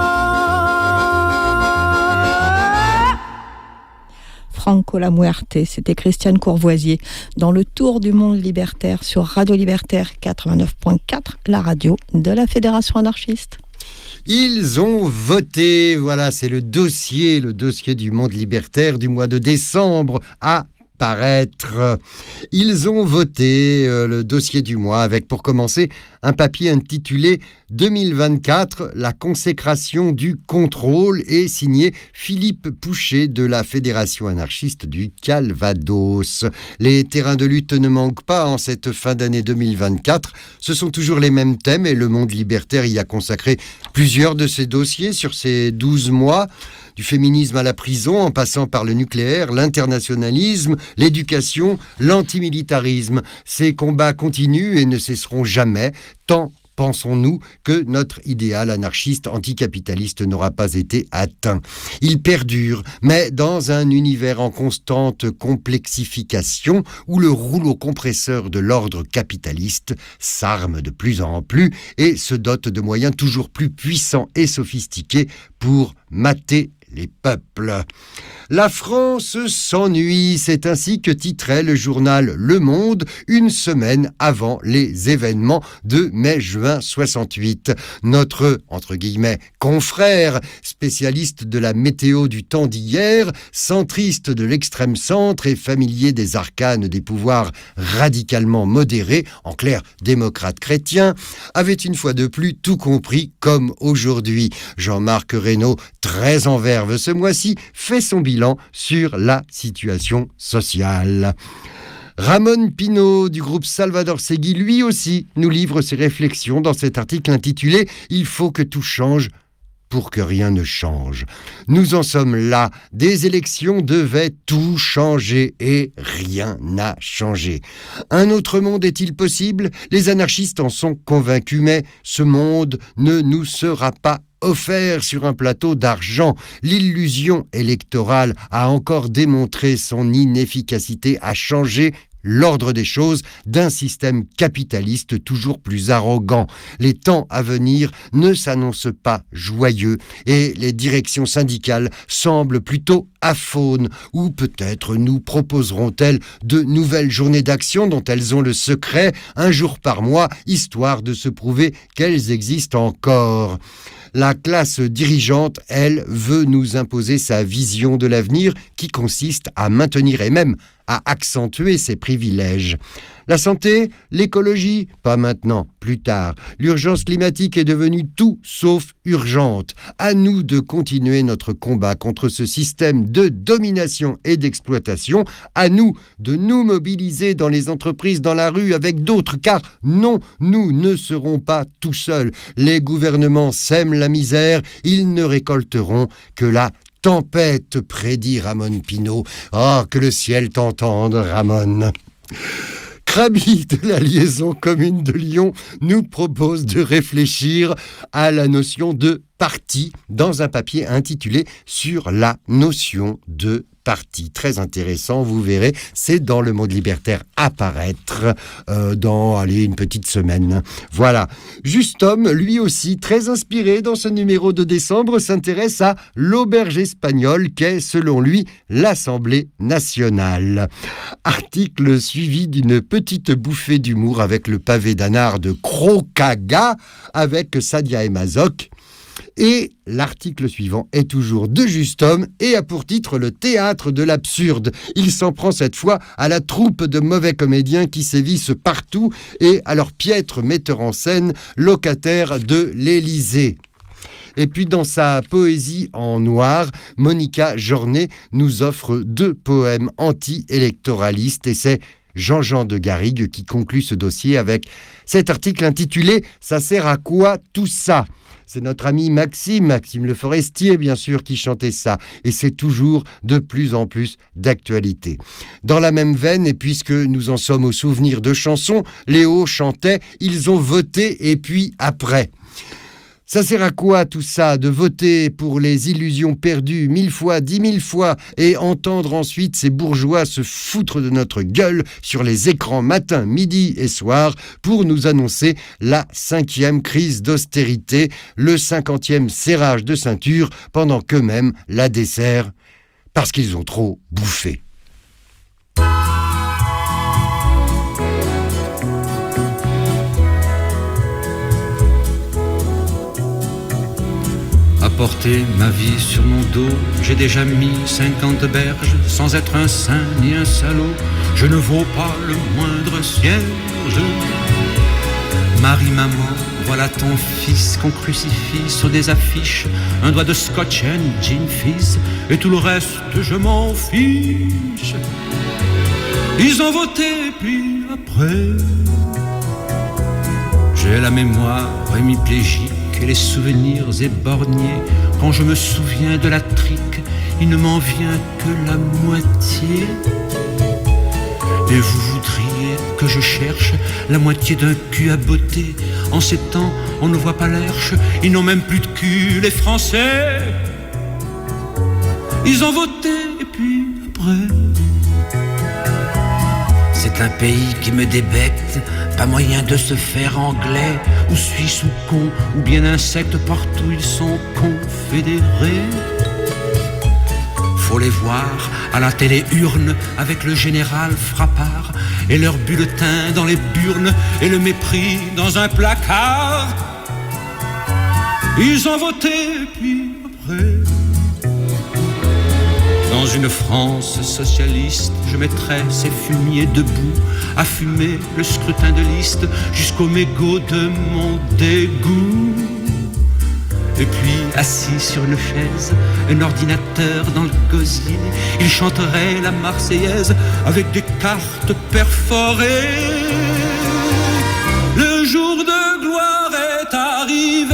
Speaker 2: Franco la Muerte, c'était Christiane Courvoisier dans le Tour du monde libertaire sur Radio Libertaire quatre-vingt-neuf point quatre, la radio de la Fédération anarchiste.
Speaker 1: Ils ont voté, voilà, c'est le dossier, le dossier du monde libertaire du mois de décembre à paraître. Ils ont voté euh, le dossier du mois avec, pour commencer, un papier intitulé deux mille vingt-quatre, la consécration du contrôle, et signé Philippe Pouchet de la Fédération anarchiste du Calvados. Les terrains de lutte ne manquent pas en cette fin d'année deux mille vingt-quatre. Ce sont toujours les mêmes thèmes et le monde libertaire y a consacré plusieurs de ces dossiers sur ces douze mois. Du féminisme à la prison, en passant par le nucléaire, l'internationalisme, l'éducation, l'antimilitarisme. Ces combats continuent et ne cesseront jamais, tant pensons-nous que notre idéal anarchiste anticapitaliste n'aura pas été atteint. Il perdure, mais dans un univers en constante complexification où le rouleau compresseur de l'ordre capitaliste s'arme de plus en plus et se dote de moyens toujours plus puissants et sophistiqués pour mater les peuples. La France s'ennuie, c'est ainsi que titrait le journal Le Monde une semaine avant les événements de mai-juin soixante-huit. Notre, entre guillemets, confrère, spécialiste de la météo du temps d'hier, centriste de l'extrême centre et familier des arcanes des pouvoirs radicalement modérés, en clair démocrate chrétien, avait une fois de plus tout compris comme aujourd'hui. Jean-Marc Reynaud, très en verve ce mois-ci, fait son bilan sur la situation sociale. Ramon Pino du groupe Salvador Segui, lui aussi, nous livre ses réflexions dans cet article intitulé « Il faut que tout change pour que rien ne change ». Nous en sommes là. Des élections devaient tout changer et rien n'a changé. Un autre monde est-il possible ? Les anarchistes en sont convaincus, mais ce monde ne nous sera pas offert sur un plateau d'argent. L'illusion électorale a encore démontré son inefficacité à changer l'ordre des choses d'un système capitaliste toujours plus arrogant. Les temps à venir ne s'annoncent pas joyeux et les directions syndicales semblent plutôt aphones, ou peut-être nous proposeront-elles de nouvelles journées d'action dont elles ont le secret, un jour par mois, histoire de se prouver qu'elles existent encore. La classe dirigeante, elle, veut nous imposer sa vision de l'avenir qui consiste à maintenir et même à accentuer ses privilèges. La santé, l'écologie, pas maintenant, plus tard. L'urgence climatique est devenue tout sauf urgente. À nous de continuer notre combat contre ce système de domination et d'exploitation. À nous de nous mobiliser dans les entreprises, dans la rue, avec d'autres, car non, nous ne serons pas tout seuls. Les gouvernements sèment la misère, ils ne récolteront que la tempête, prédit Ramon Pino. Oh, que le ciel t'entende, Ramon. Crabi de la liaison commune de Lyon nous propose de réfléchir à la notion de parti dans un papier intitulé « Sur la notion de parti ». Très intéressant, vous verrez, c'est dans le Monde libertaire à paraître euh, dans allez, une petite semaine. Voilà. Justom, lui aussi, très inspiré dans ce numéro de décembre, s'intéresse à l'auberge espagnole qu'est, selon lui, l'Assemblée nationale. Article suivi d'une petite bouffée d'humour avec le pavé d'anard de Crocaga avec Sadia et Mazoc. Et l'article suivant est toujours de Justom et a pour titre le théâtre de l'absurde. Il s'en prend cette fois à la troupe de mauvais comédiens qui sévissent partout et à leur piètre metteur en scène, locataire de l'Élysée. Et puis dans sa poésie en noir, Monica Jornet nous offre deux poèmes anti-électoralistes et c'est Jean-Jean de Garrigues qui conclut ce dossier avec cet article intitulé « Ça sert à quoi tout ça ?» C'est notre ami Maxime, Maxime Le Forestier, bien sûr, qui chantait ça. Et c'est toujours de plus en plus d'actualité. Dans la même veine, et puisque nous en sommes au souvenir de chansons, Léo chantait « Ils ont voté et puis après ». Ça sert à quoi tout ça, de voter pour les illusions perdues mille fois, dix mille fois, et entendre ensuite ces bourgeois se foutre de notre gueule sur les écrans matin, midi et soir pour nous annoncer la cinquième crise d'austérité, le cinquantième serrage de ceinture, pendant qu'eux-mêmes la desserrent parce qu'ils ont trop bouffé.
Speaker 7: Porter ma vie sur mon dos, j'ai déjà mis cinquante berges, sans être un saint ni un salaud, je ne vaux pas le moindre cierge. Marie, maman, voilà ton fils qu'on crucifie sur des affiches, un doigt de scotch and gin fizz, et tout le reste je m'en fiche. Ils ont voté, puis après, j'ai la mémoire hémiplégique et les souvenirs éborgnés. Quand je me souviens de la trique, il ne m'en vient que la moitié. Et vous voudriez que je cherche la moitié d'un cul à botter. En ces temps, on ne voit pas l'herche, ils n'ont même plus de cul, les Français. Ils ont voté et puis après. C'est un pays qui me débecte, pas moyen de se faire anglais, ou suisse ou con, ou bien insecte, partout ils sont confédérés. Faut les voir à la télé-urne avec le général Frappard et leur bulletin dans les burnes et le mépris dans un placard. Ils ont voté puis après. Dans une France socialiste, je mettrais ces fumiers debout à fumer le scrutin de liste jusqu'au mégot de mon dégoût. Et puis, assis sur une chaise, un ordinateur dans le gosier, il chanterait la Marseillaise avec des cartes perforées. Le jour de gloire est arrivé.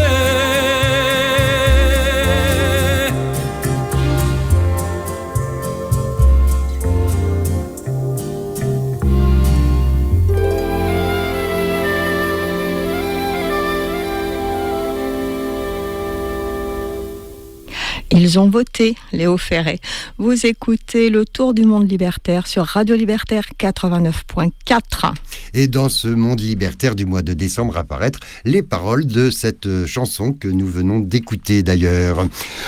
Speaker 2: Ils ont voté, Léo Ferré. Vous écoutez le Tour du monde libertaire sur Radio Libertaire quatre-vingt-neuf point quatre.
Speaker 1: Et dans ce monde libertaire du mois de décembre apparaître les paroles de cette chanson que nous venons d'écouter d'ailleurs.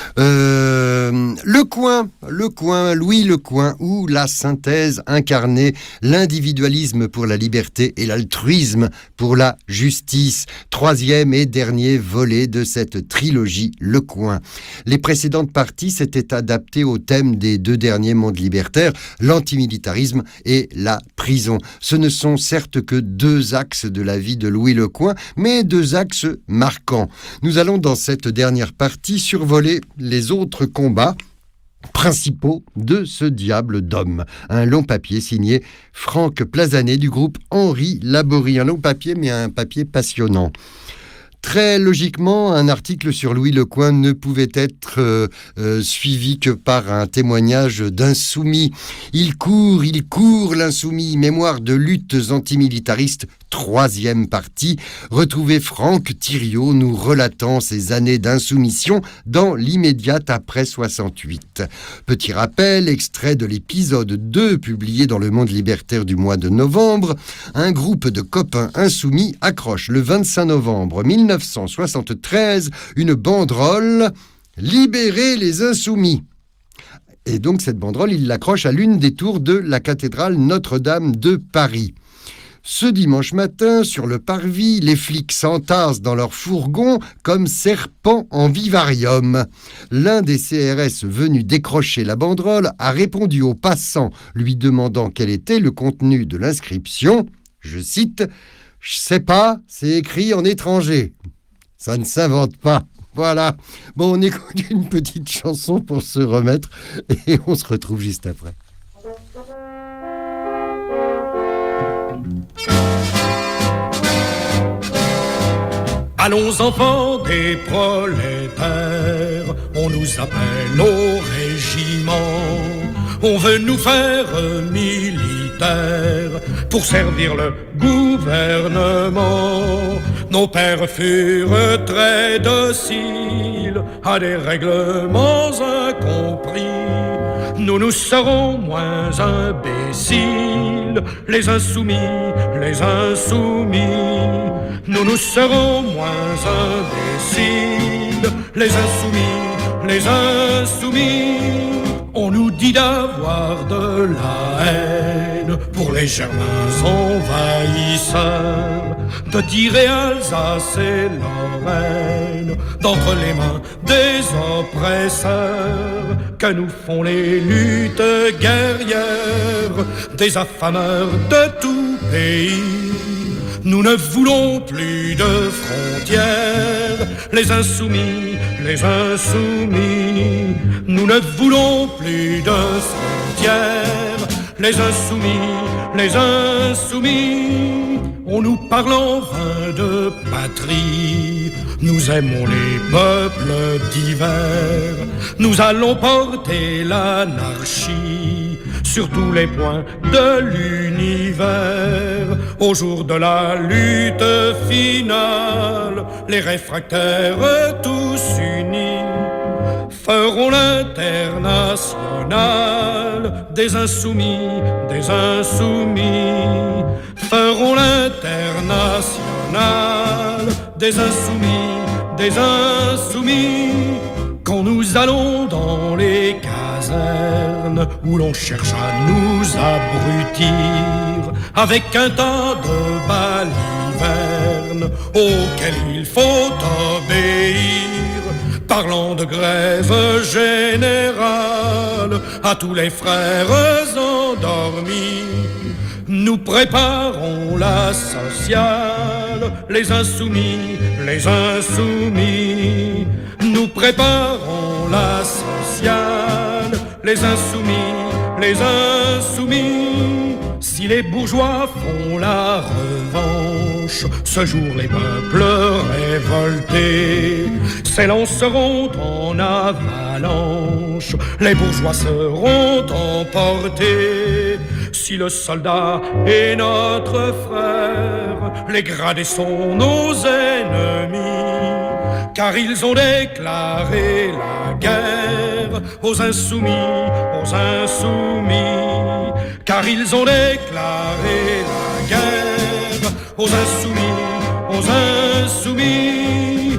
Speaker 1: Euh, le coin, le coin, Louis Lecoing, où la synthèse incarnait l'individualisme pour la liberté et l'altruisme pour la justice. Troisième et dernier volet de cette trilogie Lecoing. Les précédentes parties s'étaient adaptées au thème des deux derniers mondes libertaires, l'antimilitarisme et la prison. Ce ne sont certes que deux axes de la vie de Louis Lecoing, mais deux axes marquants. Nous allons dans cette dernière partie survoler les autres combats principaux de ce diable d'homme. Un long papier signé Franck Plazanet du groupe Henri Laborie. Un long papier, mais un papier passionnant. Très logiquement, un article sur Louis Lecoing ne pouvait être euh, euh, suivi que par un témoignage d'insoumis. Il court, il court l'insoumis, mémoire de luttes antimilitaristes, troisième partie. Retrouvez Franck Thiriot nous relatant ses années d'insoumission dans l'immédiate après soixante-huit. Petit rappel, extrait de l'épisode deux publié dans Le Monde Libertaire du mois de novembre. Un groupe de copains insoumis accroche le vingt-cinq novembre mille neuf cent soixante-treize une banderole « Libérez les insoumis ». Et donc cette banderole, il l'accroche à l'une des tours de la cathédrale Notre-Dame de Paris. Ce dimanche matin, sur le parvis, les flics s'entassent dans leur fourgon comme serpents en vivarium. L'un des C R S venus décrocher la banderole a répondu aux passants, lui demandant quel était le contenu de l'inscription. Je cite « Je sais pas, c'est écrit en étranger. Ça ne s'invente pas. » Voilà. Bon, on écoute une petite chanson pour se remettre et on se retrouve juste après.
Speaker 8: Allons enfants des prolétaires, on nous appelle au régiment, on veut nous faire militaires pour servir le gouvernement. Nos pères furent très dociles à des règlements incompris. Nous nous serons moins imbéciles, les insoumis, les insoumis. Nous nous serons moins imbéciles, les insoumis, les insoumis. On nous dit d'avoir de la haine pour les Germains envahisseurs, de tirer Alsace et Lorraine d'entre les mains des oppresseurs. Que nous font les luttes guerrières des affameurs de tout pays. Nous ne voulons plus de frontières, les insoumis, les insoumis. Nous ne voulons plus de frontières, les insoumis, les insoumis. On nous parle en vain de patrie, nous aimons les peuples divers. Nous allons porter l'anarchie sur tous les points de l'univers. Au jour de la lutte finale, les réfractaires tous unis feront l'international des insoumis, des insoumis. Feront l'international des insoumis, des insoumis. Quand nous allons dans les casernes où l'on cherche à nous abrutir avec un tas de balivernes auxquels il faut obéir, parlant de grève générale à tous les frères endormis. Nous préparons la sociale, les insoumis, les insoumis. Nous préparons la sociale, les insoumis, les insoumis. Si les bourgeois font la revanche, ce jour les peuples révoltés s'élanceront en avalanche. Les bourgeois seront emportés. Si le soldat est notre frère, les gradés sont nos ennemis, car ils ont déclaré la guerre aux insoumis, aux insoumis, car ils ont déclaré la guerre aux insoumis, aux insoumis.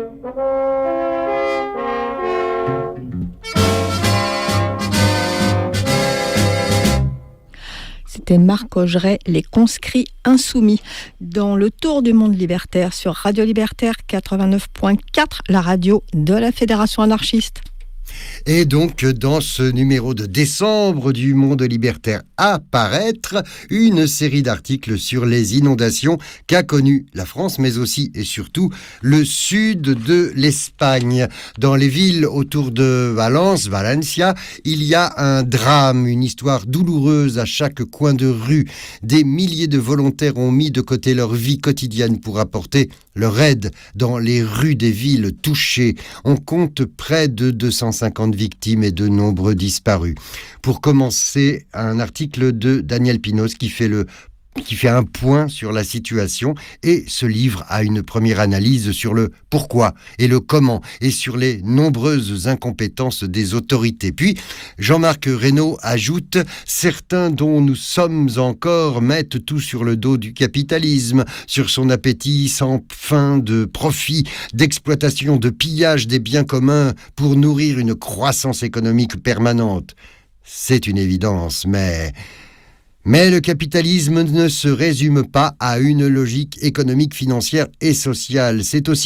Speaker 2: C'était Marc Augeret, les conscrits insoumis, dans le Tour du monde libertaire sur Radio Libertaire quatre-vingt-neuf point quatre, la radio de la Fédération anarchiste.
Speaker 1: Et donc, dans ce numéro de décembre du Monde libertaire à paraître, une série d'articles sur les inondations qu'a connues la France, mais aussi et surtout le sud de l'Espagne. Dans les villes autour de Valence, Valencia, il y a un drame, une histoire douloureuse à chaque coin de rue. Des milliers de volontaires ont mis de côté leur vie quotidienne pour apporter leur aide dans les rues des villes touchées. On compte près de deux cent cinquante victimes et de nombreux disparus. Pour commencer, un article de Daniel Pinos qui fait le qui fait un point sur la situation et se livre à une première analyse sur le pourquoi et le comment et sur les nombreuses incompétences des autorités. Puis, Jean-Marc Reynaud ajoute « Certains dont nous sommes encore mettent tout sur le dos du capitalisme, sur son appétit sans fin de profit, d'exploitation, de pillage des biens communs pour nourrir une croissance économique permanente. » C'est une évidence, mais... Mais le capitalisme ne se résume pas à une logique économique, financière et sociale. C'est aussi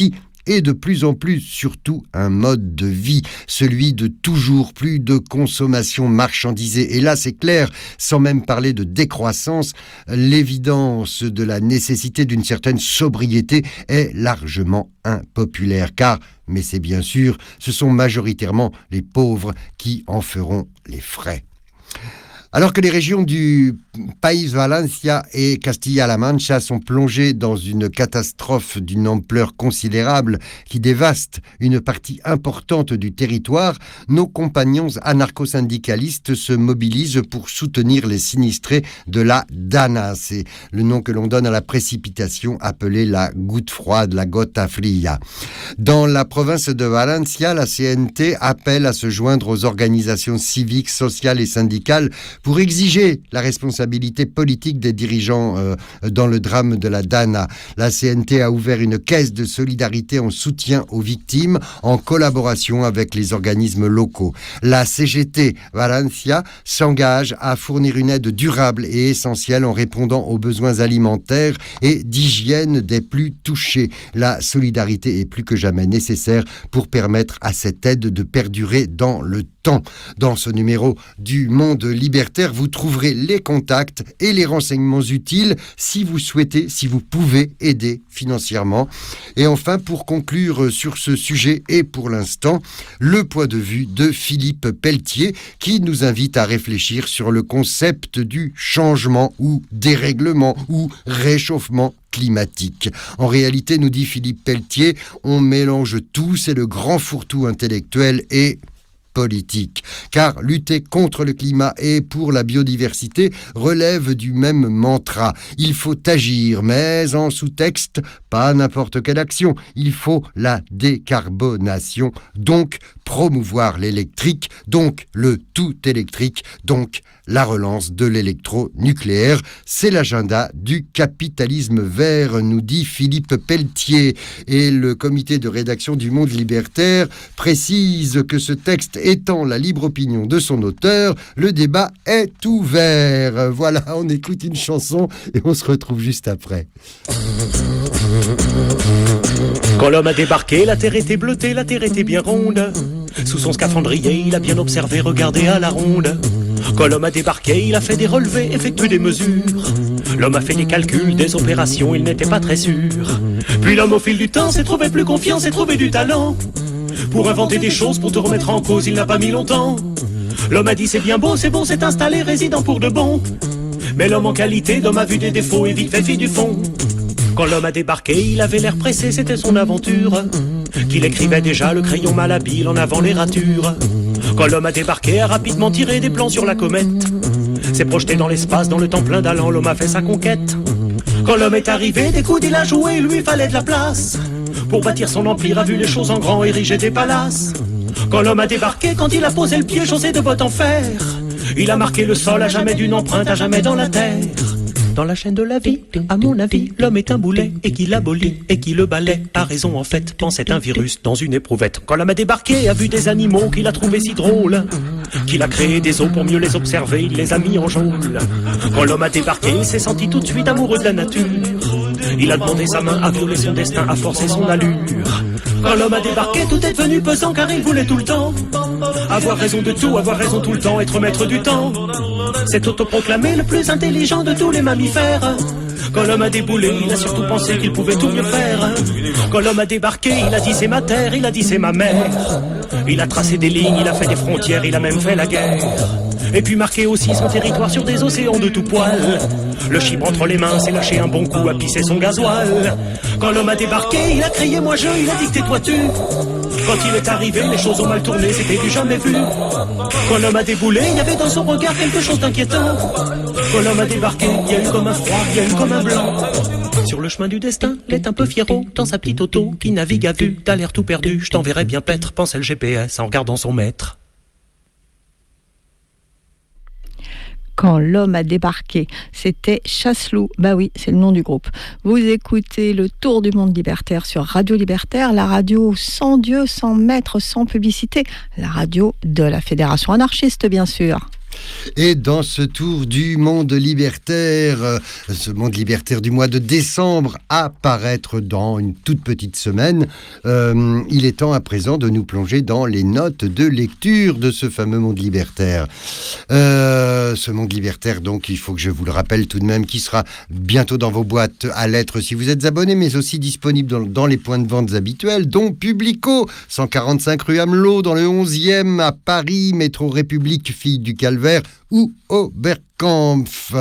Speaker 1: et de plus en plus surtout un mode de vie, celui de toujours plus de consommation marchandisée. Et là, c'est clair, sans même parler de décroissance, l'évidence de la nécessité d'une certaine sobriété est largement impopulaire, car, mais c'est bien sûr, ce sont majoritairement les pauvres qui en feront les frais. Alors que les régions du País Valencia et Castilla-La Mancha sont plongées dans une catastrophe d'une ampleur considérable qui dévaste une partie importante du territoire, nos compagnons anarcho-syndicalistes se mobilisent pour soutenir les sinistrés de la Dana. C'est le nom que l'on donne à la précipitation appelée la goutte froide, la gota fria. Dans la province de Valencia, la C N T appelle à se joindre aux organisations civiques, sociales et syndicales pour exiger la responsabilité politique des dirigeants euh, dans le drame de la Dana. La C N T a ouvert une caisse de solidarité en soutien aux victimes en collaboration avec les organismes locaux. La C G T Valencia s'engage à fournir une aide durable et essentielle en répondant aux besoins alimentaires et d'hygiène des plus touchés. La solidarité est plus que jamais nécessaire pour permettre à cette aide de perdurer dans le temps. Dans ce numéro du Monde Libertaire, vous trouverez les contacts et les renseignements utiles si vous souhaitez, si vous pouvez aider financièrement. Et enfin, pour conclure sur ce sujet et pour l'instant, le point de vue de Philippe Pelletier qui nous invite à réfléchir sur le concept du changement ou dérèglement ou réchauffement climatique. En réalité, nous dit Philippe Pelletier, on mélange tout, c'est le grand fourre-tout intellectuel et politique. Car lutter contre le climat et pour la biodiversité relève du même mantra. Il faut agir, mais en sous-texte, pas n'importe quelle action. Il faut la décarbonation, donc promouvoir l'électrique, donc le tout électrique, donc la relance de l'électronucléaire. C'est l'agenda du capitalisme vert, nous dit Philippe Pelletier. Et le comité de rédaction du Monde Libertaire précise que ce texte étant la libre opinion de son auteur, le débat est ouvert. Voilà, on écoute une chanson et on se retrouve juste après.
Speaker 9: Quand l'homme a débarqué, la terre était bleutée, la terre était bien ronde. Sous son scaphandrier, il a bien observé, regardé à la ronde. Quand l'homme a débarqué, il a fait des relevés, effectué des mesures. L'homme a fait des calculs, des opérations, il n'était pas très sûr. Puis l'homme au fil du temps s'est trouvé plus confiant, s'est trouvé du talent. Pour inventer des choses, pour te remettre en cause, il n'a pas mis longtemps. L'homme a dit c'est bien beau, c'est bon, c'est installé, résident pour de bon. Mais l'homme en qualité d'homme a vu des défauts et vite fait fi du fond. Quand l'homme a débarqué, il avait l'air pressé, c'était son aventure. Qu'il écrivait déjà le crayon malhabile en avant les ratures. Quand l'homme a débarqué, a rapidement tiré des plans sur la comète. S'est projeté dans l'espace, dans le temps plein d'allant, l'homme a fait sa conquête. Quand l'homme est arrivé, des coudes il a joué, il lui fallait de la place. Pour bâtir son empire, a vu les choses en grand, ériger des palaces. Quand l'homme a débarqué, quand il a posé le pied, chaussé de bottes en fer, il a marqué le sol à jamais d'une empreinte, à jamais dans la terre. Dans la chaîne de la vie, à mon avis, l'homme est un boulet et qui l'abolit et qui le balaie. A raison en fait, pensait un virus dans une éprouvette. Quand l'homme a débarqué, a vu des animaux qu'il a trouvé si drôles, qu'il a créé des os pour mieux les observer, il les a mis en geôle. Quand l'homme a débarqué, il s'est senti tout de suite amoureux de la nature. Il a demandé sa main à violer son destin, à forcer son allure. Quand l'homme a débarqué, tout est devenu pesant car il voulait tout le temps avoir raison de tout, avoir raison tout le temps, être maître du temps. C'est autoproclamé le plus intelligent de tous les mammifères. Quand l'homme a déboulé, il a surtout pensé qu'il pouvait tout mieux faire. Quand l'homme a débarqué, il a dit c'est ma terre, il a dit c'est ma mère. Il a tracé des lignes, il a fait des frontières, il a même fait la guerre. Et puis marqué aussi son territoire sur des océans de tout poil. Le chibre entre les mains s'est lâché un bon coup à pisser son gasoil. Quand l'homme a débarqué, il a crié moi je, il a dicté toi tu. Quand il est arrivé, les choses ont mal tourné, c'était du jamais vu. Quand l'homme a déboulé, il y avait dans son regard quelque chose d'inquiétant. Quand l'homme a débarqué, il y a eu comme un froid, il y a eu comme un blanc. Sur le chemin du destin, il est un peu fiero dans sa petite auto qui navigue à vue, t'as l'air tout perdu, je t'enverrai bien paître, pensait le G P S en regardant son maître.
Speaker 2: Quand l'homme a débarqué, c'était Chasseloup. Bah oui, c'est le nom du groupe. Vous écoutez le Tour du Monde Libertaire sur Radio Libertaire, la radio sans Dieu, sans maître, sans publicité, la radio de la Fédération anarchiste, bien sûr.
Speaker 1: Et dans ce tour du monde libertaire, euh, ce monde libertaire du mois de décembre, à paraître dans une toute petite semaine, euh, il est temps à présent de nous plonger dans les notes de lecture de ce fameux monde libertaire. Euh, ce monde libertaire, donc, il faut que je vous le rappelle tout de même, qui sera bientôt dans vos boîtes à lettres si vous êtes abonnés, mais aussi disponible dans, dans les points de vente habituels, dont Publico, cent quarante-cinq rue Amelot, dans le onzième à Paris, métro République, Fille du Calvaire, ou Oberkampf.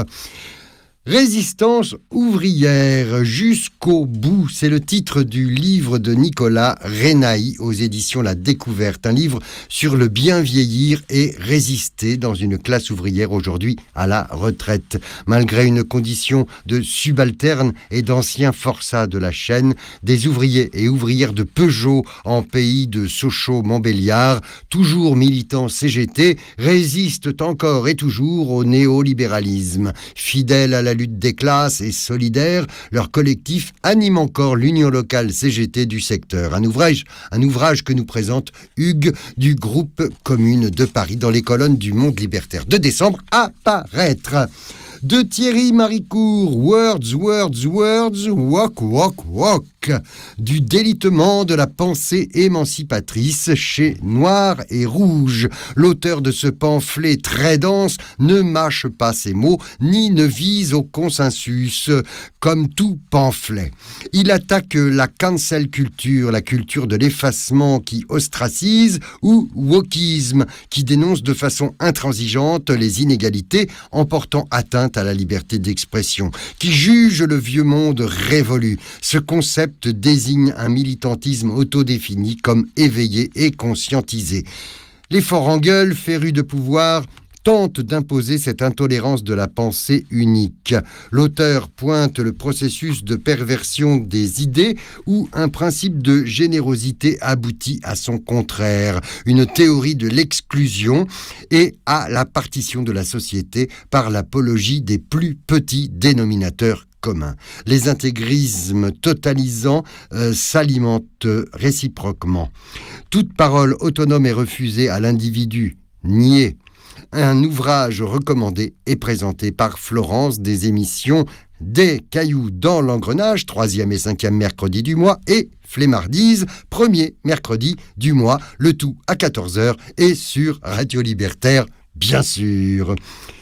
Speaker 1: Résistance ouvrière jusqu'au bout, c'est le titre du livre de Nicolas Renaï aux éditions La Découverte, un livre sur le bien vieillir et résister dans une classe ouvrière aujourd'hui à la retraite. Malgré une condition de subalterne et d'anciens forçats de la chaîne, des ouvriers et ouvrières de Peugeot en pays de Sochaux-Montbéliard, toujours militants C G T, résistent encore et toujours au néolibéralisme. Fidèles à la lutte des classes et solidaires, leur collectif anime encore l'Union locale C G T du secteur. Un ouvrage, un ouvrage que nous présente Hugues du groupe Commune de Paris dans les colonnes du Monde Libertaire de décembre à paraître. De Thierry Maricourt, Words, Words, Words, Walk, Walk, Walk. Du délitement de la pensée émancipatrice chez Noir et Rouge. L'auteur de ce pamphlet très dense ne mâche pas ses mots, ni ne vise au consensus, comme tout pamphlet. Il attaque la cancel culture, la culture de l'effacement qui ostracise, ou wokisme, qui dénonce de façon intransigeante les inégalités en portant atteinte à la liberté d'expression, qui juge le vieux monde révolu. Ce concept désigne un militantisme autodéfini comme éveillé et conscientisé. Les forts en gueule, férus de pouvoir, tente d'imposer cette intolérance de la pensée unique. L'auteur pointe le processus de perversion des idées où un principe de générosité aboutit à son contraire, une théorie de l'exclusion et à la partition de la société par l'apologie des plus petits dénominateurs communs. Les intégrismes totalisants euh, s'alimentent réciproquement. Toute parole autonome est refusée à l'individu, nié. Un ouvrage recommandé est présenté par Florence des émissions Des cailloux dans l'engrenage, troisième et cinquième mercredi du mois, et Flemmardise, premier mercredi du mois, le tout à quatorze heures et sur Radio Libertaire, bien sûr.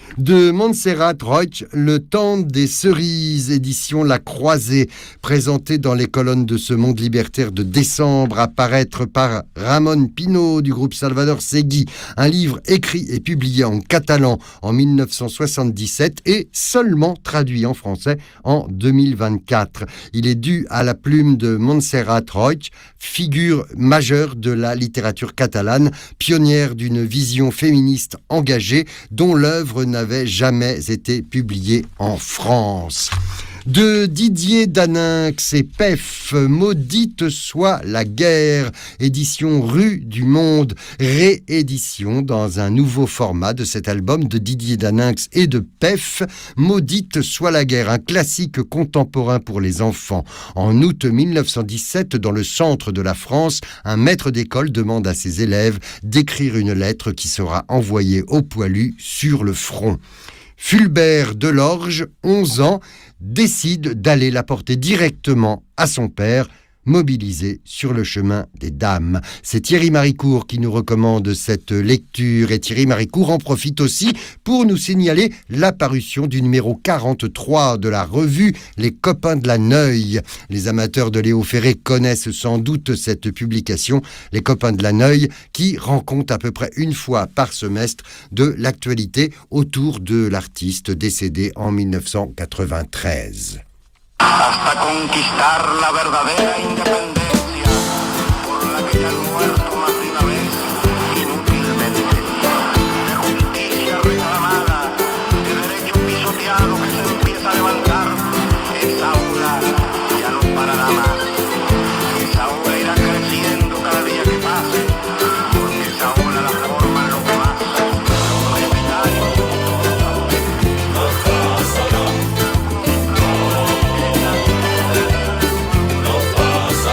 Speaker 1: De Montserrat Reuch, Le temps des cerises, édition La Croisée, présenté dans les colonnes de ce monde libertaire de décembre, à paraître par Ramon Pino du groupe Salvador Segui, un livre écrit et publié en catalan en mille neuf cent soixante-dix-sept et seulement traduit en français en deux mille vingt-quatre. Il est dû à la plume de Montserrat Reuch, figure majeure de la littérature catalane, pionnière d'une vision féministe engagée dont l'œuvre n'a n'avait jamais été publié en France. De Didier Daninx et P E F, Maudite soit la guerre, édition Rue du Monde, réédition dans un nouveau format de cet album de Didier Daninx et de P E F, Maudite soit la guerre, un classique contemporain pour les enfants. En août mille neuf cent dix-sept, dans le centre de la France, un maître d'école demande à ses élèves d'écrire une lettre qui sera envoyée au poilu sur le front. Fulbert Delorge, onze ans, décide d'aller la porter directement à son père, mobilisé sur le chemin des dames. C'est Thierry Maricourt qui nous recommande cette lecture, et Thierry Maricourt en profite aussi pour nous signaler l'apparition du numéro quarante-trois de la revue Les Copains de la Neuille. Les amateurs de Léo Ferré connaissent sans doute cette publication, Les Copains de la Neuille, qui rend compte à peu près une fois par semestre de l'actualité autour de l'artiste décédé en mille neuf cent quatre-vingt-treize.
Speaker 10: Hasta conquistar la verdadera independencia por la que ya han muerto más de una vez inútilmente, de justicia reclamada, de derecho pisoteado que se empieza a levantar. Esa ola ya no parará más, esa ola irá creciendo cada día que pase, porque esa ola la forman los más, los propietarios. No pasa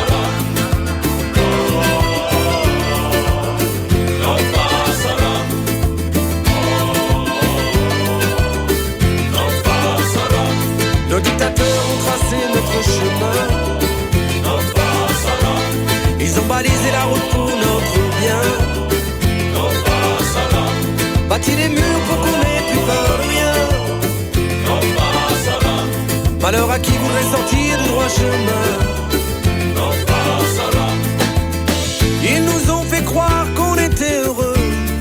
Speaker 11: bâti des murs pour qu'on n'ait plus peur de rien. Non pas ça va. Malheur à qui voudrait sortir du droit chemin. Non pas ça va. Ils nous ont fait croire qu'on était heureux.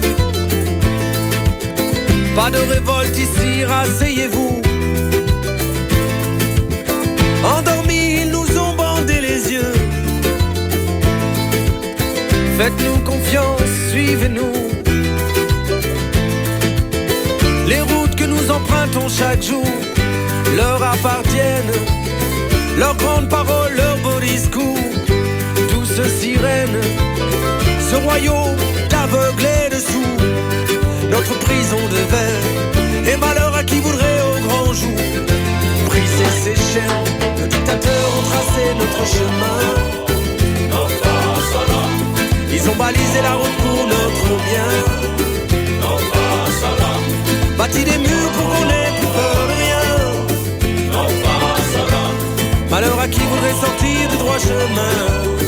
Speaker 11: Pas de révolte ici, rasseyez-vous. Endormis, ils nous ont bandé les yeux. Faites-nous confiance, suivez-nous. Les routes que nous empruntons chaque jour leur appartiennent. Leurs grandes paroles, leurs beaux discours, douces sirènes. Ce royaume d'aveuglés dessous, notre prison de verre. Et malheur à qui voudrait au grand jour briser ses chaînes. Nos dictateurs ont tracé notre chemin. Ils ont balisé la route pour notre bien. Bâti des murs pour qu'on n'ait plus peur de rien. Malheur à qui voudrait sortir du droit chemin.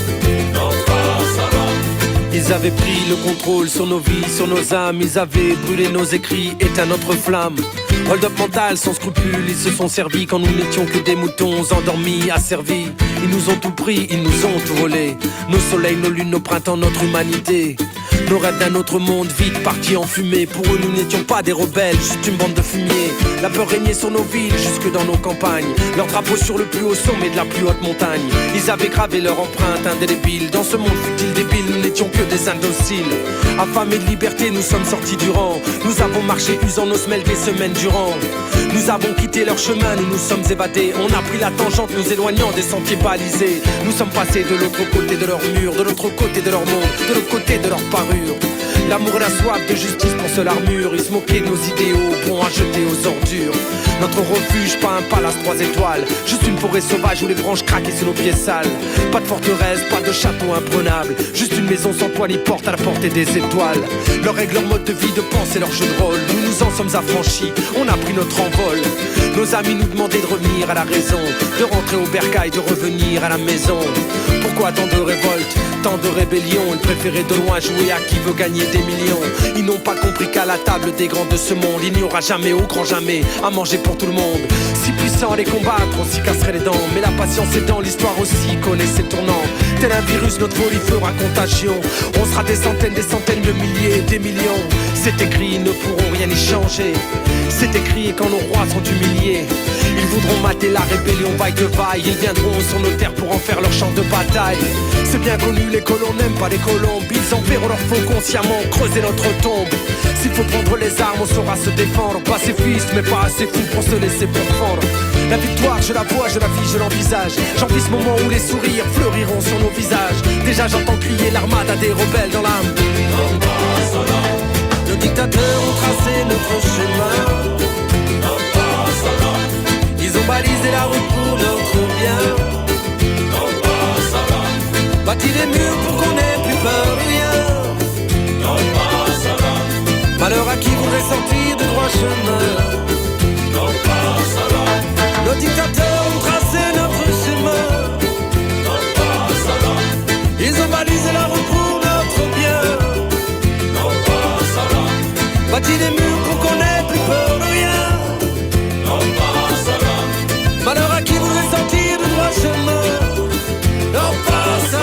Speaker 11: Ils avaient pris le contrôle sur nos vies, sur nos âmes. Ils avaient brûlé nos écrits, éteint notre flamme. Hold-up mental, sans scrupules, ils se sont servis quand nous n'étions que des moutons endormis, asservis. Ils nous ont tout pris, ils nous ont tout volé. Nos soleils, nos lunes, nos printemps, notre humanité. Nos rêves d'un autre monde, vite partis en fumée. Pour eux, nous n'étions pas des rebelles, juste une bande de fumier. La peur régnait sur nos villes, jusque dans nos campagnes. Leur drapeau sur le plus haut sommet de la plus haute montagne. Ils avaient gravé leur empreinte indélébile. Dans ce monde fut-il débile, nous n'étions que des indociles. Affamés de liberté, nous sommes sortis du rang. Nous avons marché usant nos semelles des semaines durant. Nous avons quitté leur chemin, nous nous sommes évadés. On a pris la tangente, nous éloignant des sentiers balisés. Nous sommes passés de l'autre côté de leur mur, de l'autre côté de leur monde, de l'autre côté de leur parure. L'amour et la soif de justice pour seule armure. Ils se moquaient de nos idéaux, bons à jeter aux ordures. Notre refuge, pas un palace trois étoiles, juste une forêt sauvage où les branches craquaient sous nos pieds sales. Pas de forteresse, pas de château imprenable, juste une maison sans toit ni porte à la portée des étoiles. Leurs règles, leur mode de vie, de pensée, leur jeu de rôle, nous nous en sommes affranchis, on a pris notre envol. Nos amis nous demandaient de revenir à la raison, de rentrer au bercail, de revenir à la maison. Pourquoi tant de révoltes, tant de rébellions? Ils préféraient de loin jouer à qui veut gagner des millions. Ils n'ont pas compris qu'à la table des grands de ce monde, il n'y aura jamais, au grand jamais, à manger pour tout le monde. Si puissant à les combattre, on s'y casserait les dents. Mais la patience est dans l'histoire aussi, connaît ses tournants. Tel un virus, notre folie fera contagion. On sera des centaines, des centaines de milliers, des millions. C'est écrit, ils ne pourront rien y changer. C'est écrit, et quand nos rois sont humiliés, ils voudront mater la rébellion vaille de vaille. Ils viendront sur nos terres pour en faire leur champ de bataille. C'est bien connu, les colons n'aiment pas les colombes. Ils enverront leur faux consciemment, creuser notre tombe. S'il faut prendre les armes, on saura se défendre. Pacifiste, mais pas assez fou pour se laisser pourfendre. La victoire, je la vois, je la vis, je l'envisage. J'envie ce moment où les sourires fleuriront sur nos visages. Déjà j'entends crier l'armada des rebelles dans l'âme. Nos dictateurs ont tracé notre chemin. Ils ont balisé la route pour notre bien. Bâti des murs pour qu'on n'ait plus peur de rien. Malheur à qui voudrait sortir du droit chemin. Nos dictateurs ont tracé notre chemin. Ils ont balisé la route pour notre bien. Bâti des murs pour qu'on n'ait plus peur de rien. Malheur à qui voudrait sortir du droit chemin. Non pas ça.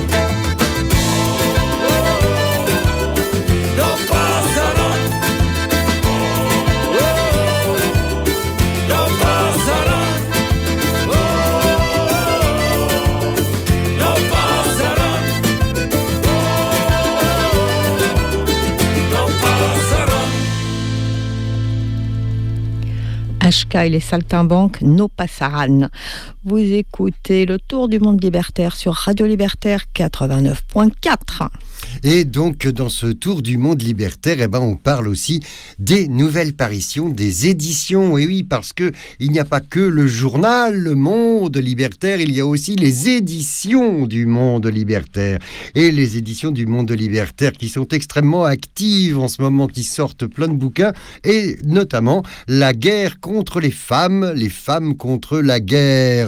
Speaker 2: H K et les saltimbanques, nos passaran. Vous écoutez le Tour du monde libertaire sur Radio Libertaire quatre-vingt-neuf point quatre.
Speaker 1: Et donc, dans ce tour du monde libertaire, eh ben, on parle aussi des nouvelles parutions, des éditions. Et oui, parce que il n'y a pas que le journal Le Monde Libertaire, il y a aussi les éditions du Monde Libertaire. Et les éditions du Monde Libertaire qui sont extrêmement actives en ce moment, qui sortent plein de bouquins, et notamment La guerre contre les femmes, les femmes contre la guerre.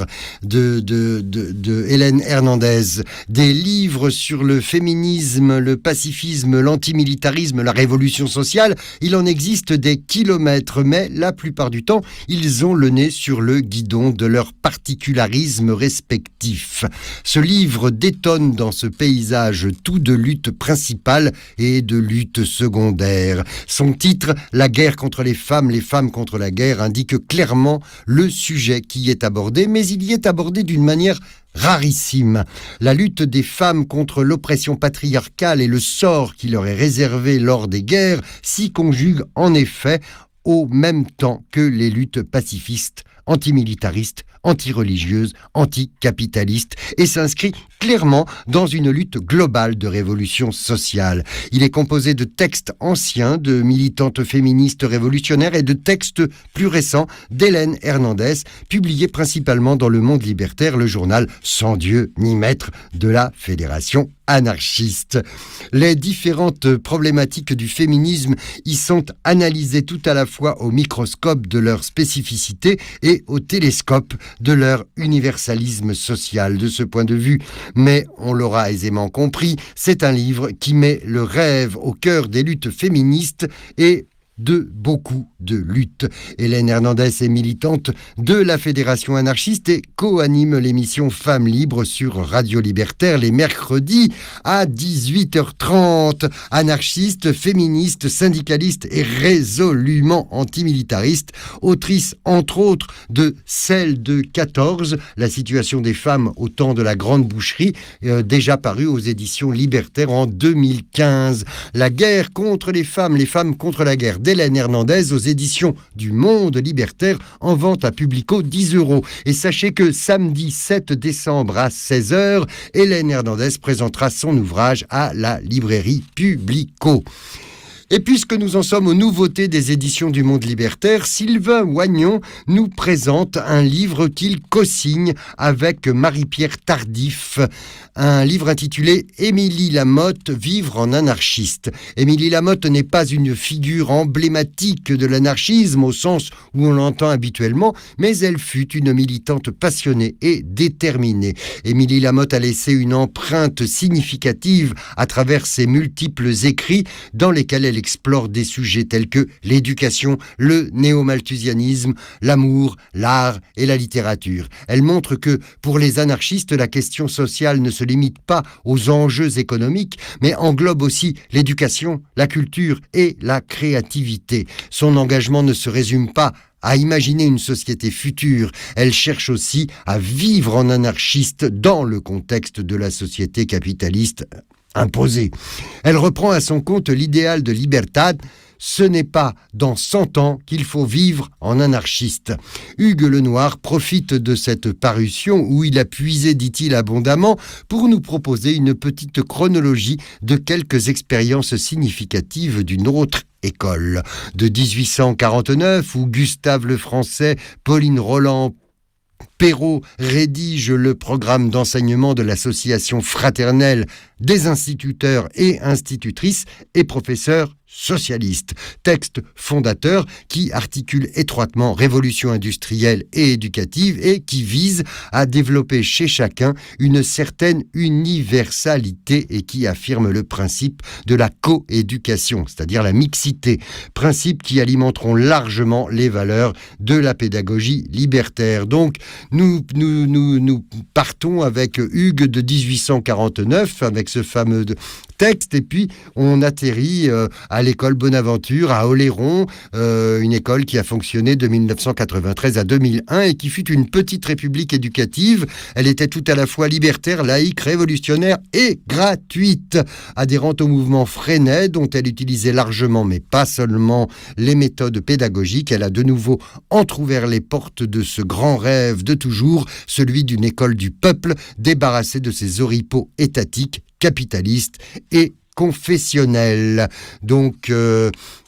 Speaker 1: libertaire de, de, de, de Hélène Hernandez, des livres sur le féminisme, le pacifisme, l'antimilitarisme, la révolution sociale, il en existe des kilomètres, mais la plupart du temps, ils ont le nez sur le guidon de leur particularisme respectif. Ce livre détonne dans ce paysage tout de lutte principale et de lutte secondaire. Son titre, La guerre contre les femmes, les femmes contre la guerre, indique clairement le sujet qui y est abordé, mais il y est abordé d'une manière rarissime. La lutte des femmes contre l'oppression patriarcale et le sort qui leur est réservé lors des guerres s'y conjuguent en effet au même temps que les luttes pacifistes, antimilitaristes, antireligieuses, anticapitalistes, et s'inscrit clairement dans une lutte globale de révolution sociale. Il est composé de textes anciens de militantes féministes révolutionnaires et de textes plus récents d'Hélène Hernandez, publiés principalement dans Le Monde libertaire, le journal sans Dieu ni maître de la Fédération anarchiste. Les différentes problématiques du féminisme y sont analysées tout à la fois au microscope de leur spécificité et au télescope de leur universalisme social. De ce point de vue, mais on l'aura aisément compris, c'est un livre qui met le rêve au cœur des luttes féministes et de beaucoup de luttes. Hélène Hernandez est militante de la Fédération anarchiste et co-anime l'émission Femmes libres sur Radio Libertaire les mercredis à dix-huit heures trente. Anarchiste, féministe, syndicaliste et résolument antimilitariste, autrice entre autres de Celle de quatorze, La situation des femmes au temps de la Grande Boucherie, euh, déjà paru aux éditions Libertaires en deux mille quinze. La guerre contre les femmes, les femmes contre la guerre, d'Hélène Hernandez aux éditions du Monde libertaire, en vente à Publico, dix euros. Et sachez que samedi sept décembre à seize heures, Hélène Hernandez présentera son ouvrage à la librairie Publico. Et puisque nous en sommes aux nouveautés des éditions du Monde libertaire, Sylvain Wagnon nous présente un livre qu'il co-signe avec Marie-Pierre Tardif, un livre intitulé « Émilie Lamotte, vivre en anarchiste ». Émilie Lamotte n'est pas une figure emblématique de l'anarchisme au sens où on l'entend habituellement, mais elle fut une militante passionnée et déterminée. Émilie Lamotte a laissé une empreinte significative à travers ses multiples écrits dans lesquels elle explore des sujets tels que l'éducation, le néo-malthusianisme, l'amour, l'art et la littérature. Elle montre que, pour les anarchistes, la question sociale ne se limite pas aux enjeux économiques, mais englobe aussi l'éducation, la culture et la créativité. Son engagement ne se résume pas à imaginer une société future. Elle cherche aussi à vivre en anarchiste dans le contexte de la société capitaliste imposée. Elle reprend à son compte l'idéal de Libertad. Ce n'est pas dans cent ans qu'il faut vivre en anarchiste. Hugues Lenoir profite de cette parution où il a puisé, dit-il abondamment, pour nous proposer une petite chronologie de quelques expériences significatives d'une autre école. De dix-huit cent quarante-neuf, où Gustave Lefrançais, Pauline Roland, Perrault rédige le programme d'enseignement de l'association fraternelle des instituteurs et institutrices et professeurs socialistes. Texte fondateur qui articule étroitement révolution industrielle et éducative et qui vise à développer chez chacun une certaine universalité et qui affirme le principe de la coéducation, c'est-à-dire la mixité, principes qui alimenteront largement les valeurs de la pédagogie libertaire. Donc, nous, nous, nous, nous partons avec Hugues de dix-huit cent quarante-neuf, avec ce fameux texte, et puis on atterrit euh, à l'école Bonaventure à Oléron, euh, une école qui a fonctionné de mille neuf cent quatre-vingt-treize à deux mille un et qui fut une petite république éducative. Elle était tout à la fois libertaire, laïque, révolutionnaire et gratuite. Adhérente au mouvement Freinet, dont elle utilisait largement, mais pas seulement, les méthodes pédagogiques, elle a de nouveau entrouvert les portes de ce grand rêve de toujours, celui d'une école du peuple, débarrassée de ses oripeaux étatiques, capitalistes et confessionnels. Donc, euh,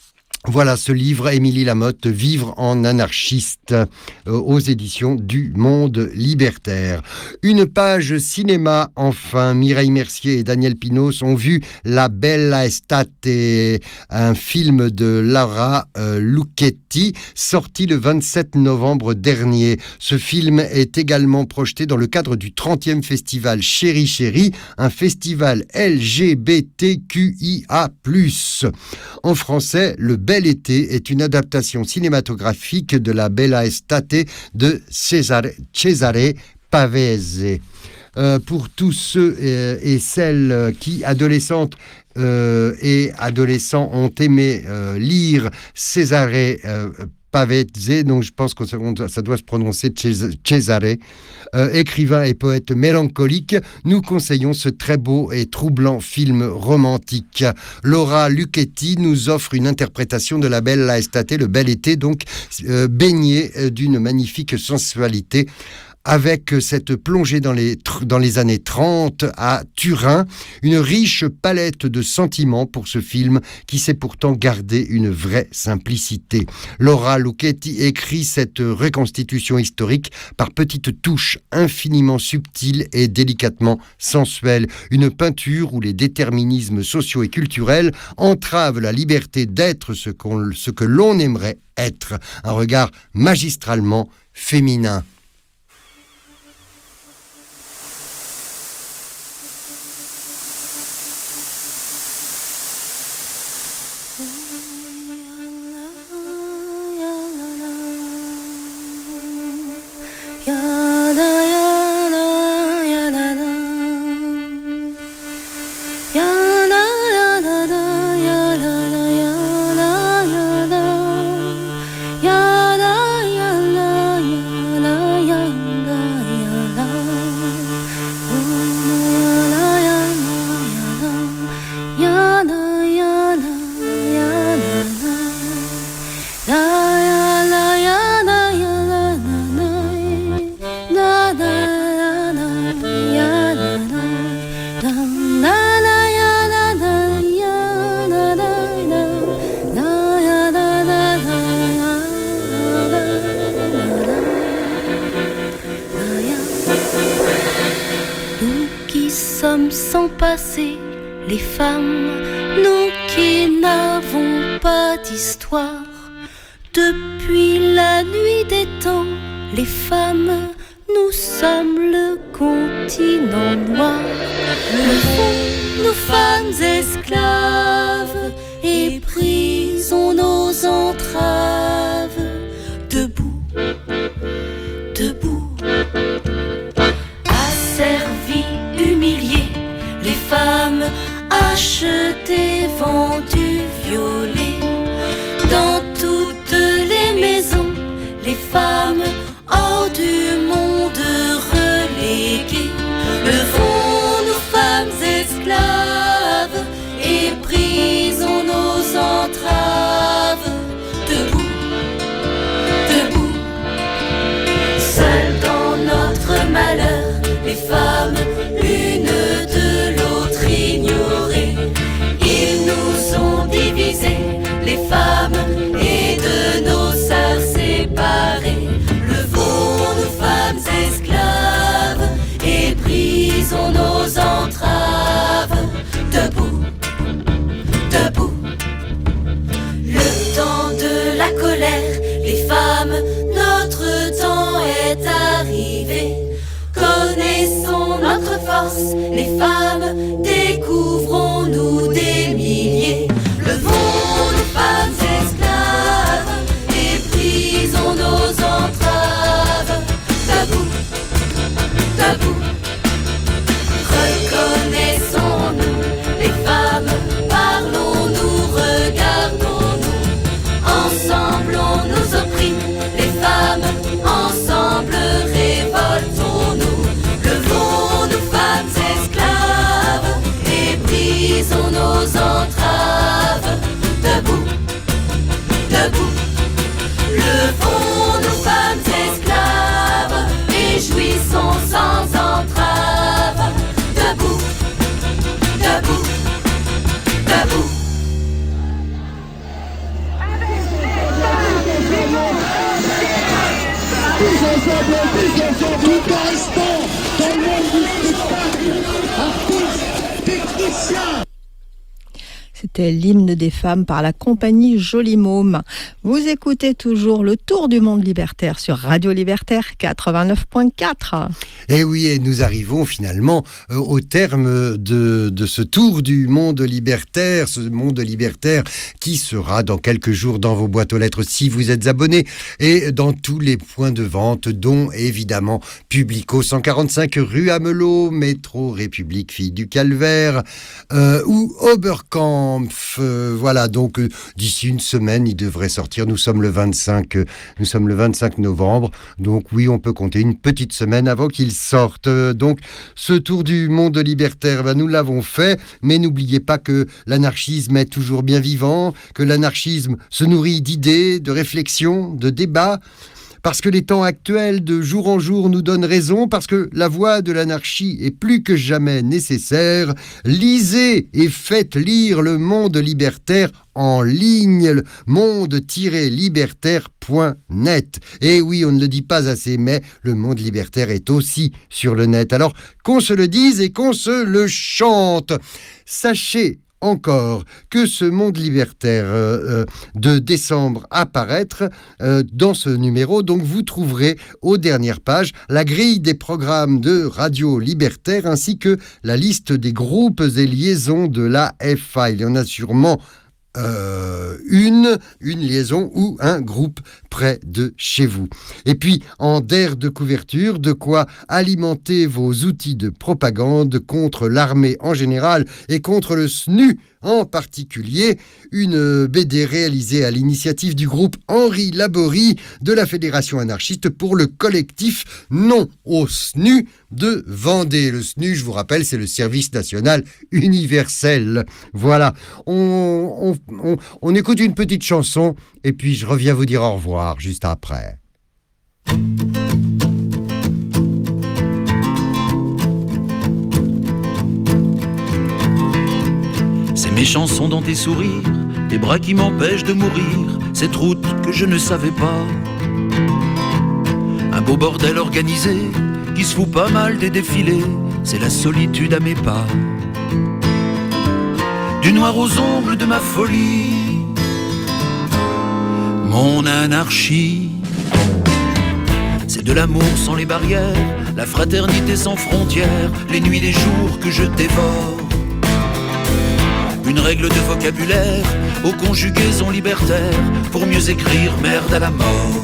Speaker 1: Voilà ce livre, Émilie Lamotte, Vivre en anarchiste, euh, aux éditions du Monde Libertaire. Une page cinéma, enfin. Mireille Mercier et Daniel Pinos ont vu La Bella Estate, un film de Laura euh, Lucchetti, sorti le vingt-sept novembre dernier. Ce film est également projeté dans le cadre du trentième festival Chéri Chéri, un festival L G B T Q I A plus. En français, Le Bel été est une adaptation cinématographique de La Bella Estate de Cesare, Cesare Pavese. Euh, pour tous ceux euh, et celles qui, adolescentes euh, et adolescents, ont aimé euh, lire Cesare euh, Pavese, donc je pense que ça doit se prononcer Cesare, euh, écrivain et poète mélancolique, nous conseillons ce très beau et troublant film romantique. Laura Lucchetti nous offre une interprétation de La Bella Estate, le bel été, donc euh, baigné d'une magnifique sensualité, avec cette plongée dans les, dans les années trente à Turin, une riche palette de sentiments pour ce film qui sait pourtant garder une vraie simplicité. Laura Lucchetti écrit cette reconstitution historique par petites touches infiniment subtiles et délicatement sensuelles. Une peinture où les déterminismes sociaux et culturels entravent la liberté d'être ce, qu'on, ce que l'on aimerait être. Un regard magistralement féminin.
Speaker 12: Sans passé, les femmes, nous qui n'avons pas d'histoire. Depuis la nuit des temps, les femmes, nous sommes le continent noir. Le fond, nous femmes esclaves, et brisons nos entraves. Debout, debout, asservis, humiliés, les femmes achetées, vendues, violées. Dans toutes les maisons, les femmes hors du monde reléguées. Levons nous femmes esclaves et brisons nos entraves. Debout, debout, seules dans notre malheur, les femmes l'une de l'autre ignorées. Ils nous ont divisés, les femmes, et de nos sœurs séparées. Levons nous femmes esclaves et brisons nos entraves. Debout, debout, le temps de la colère, les femmes, notre temps est arrivé. Connaissons notre force, les femmes, découvrons-nous des milliers. Levons nous femmes
Speaker 13: techniciens.
Speaker 2: C'était l'hymne des femmes par la compagnie Joli Môme. Vous écoutez toujours le Tour du monde libertaire sur Radio Libertaire quatre-vingt-neuf point quatre.
Speaker 1: Et oui, et nous arrivons finalement euh, au terme de, de ce Tour du monde libertaire, ce monde libertaire qui sera dans quelques jours dans vos boîtes aux lettres si vous êtes abonnés et dans tous les points de vente, dont évidemment Publico cent quarante-cinq rue Amelot, métro République Fille du Calvaire euh, ou Oberkampf. Euh, voilà, donc euh, d'ici une semaine, il devrait sortir. Nous sommes le vingt-cinq, euh, nous sommes le vingt-cinq novembre, donc oui, on peut compter une petite semaine avant qu'il sorte. Euh, donc, ce tour du monde libertaire, ben, nous l'avons fait, mais n'oubliez pas que l'anarchisme est toujours bien vivant, que l'anarchisme se nourrit d'idées, de réflexions, de débats. Parce que les temps actuels, de jour en jour, nous donnent raison, parce que la voie de l'anarchie est plus que jamais nécessaire. Lisez et faites lire le monde libertaire en ligne, le monde tiret libertaire point net. Et oui, on ne le dit pas assez, mais le monde libertaire est aussi sur le net. Alors, qu'on se le dise et qu'on se le chante. Sachez encore que ce monde libertaire euh, de décembre apparaître euh, dans ce numéro, donc vous trouverez aux dernières pages la grille des programmes de Radio Libertaire ainsi que la liste des groupes et liaisons de la F A. Il y en a sûrement Euh, une, une liaison ou un groupe près de chez vous. Et puis, en d'air de couverture, de quoi alimenter vos outils de propagande contre l'armée en général et contre le S N U en particulier, une B D réalisée à l'initiative du groupe Henri Laborie de la Fédération anarchiste pour le collectif Non au S N U de Vendée. Le S N U, je vous rappelle, c'est le service national universel. Voilà, on, on, on, on écoute une petite chanson et puis je reviens vous dire au revoir juste après.
Speaker 3: C'est mes chansons dans tes sourires, tes bras qui m'empêchent de mourir, cette route que je ne savais pas. Un beau bordel organisé qui se fout pas mal des défilés, c'est la solitude à mes pas. Du noir aux ongles de ma folie, mon anarchie. C'est de l'amour sans les barrières, la fraternité sans frontières, les nuits, les jours que je dévore. Une règle de vocabulaire aux conjugaisons libertaires pour mieux écrire merde à la mort.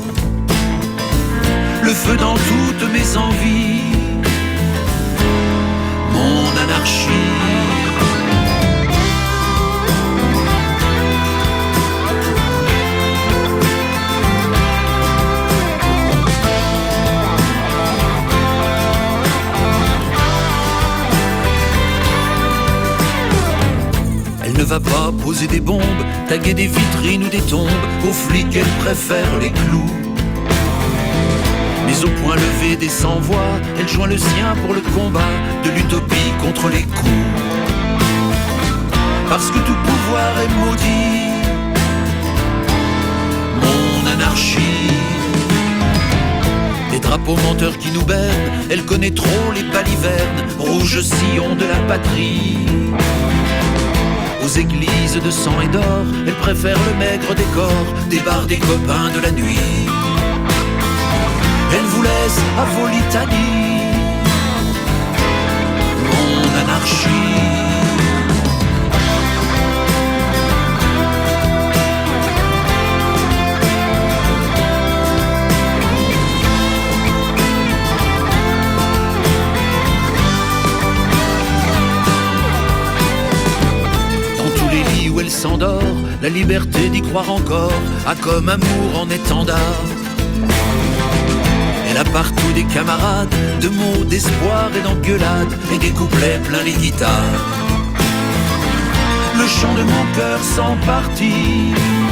Speaker 3: Le feu dans toutes mes envies, mon anarchie. Ne va pas poser des bombes, taguer des vitrines ou des tombes. Aux flics, elle préfère les clous. Mais au point levé des sans-voix, elle joint le sien pour le combat de l'utopie contre les coups. Parce que tout pouvoir est maudit, mon anarchie. Des drapeaux menteurs qui nous bernent, elle connaît trop les balivernes, rouge sillon de la patrie. Aux églises de sang et d'or, elle préfère le maigre décor des bars des copains de la nuit. Elle vous laisse à vos litanies, mon anarchie. Elle s'endort, la liberté d'y croire encore a comme amour en étendard. Elle a partout des camarades, de mots d'espoir et d'engueulades, et des couplets plein les guitares. Le chant de mon cœur sans partie,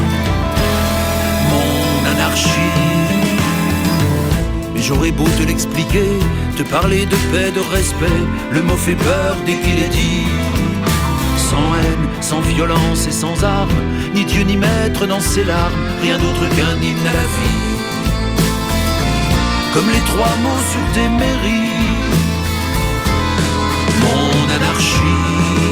Speaker 3: mon anarchie. Mais j'aurais beau te l'expliquer, te parler de paix, de respect, le mot fait peur dès qu'il est dit. Sans haine, sans violence et sans armes, ni Dieu ni maître dans ses larmes, rien d'autre qu'un hymne à la vie. Comme les trois mots sur tes mairies, mon anarchie.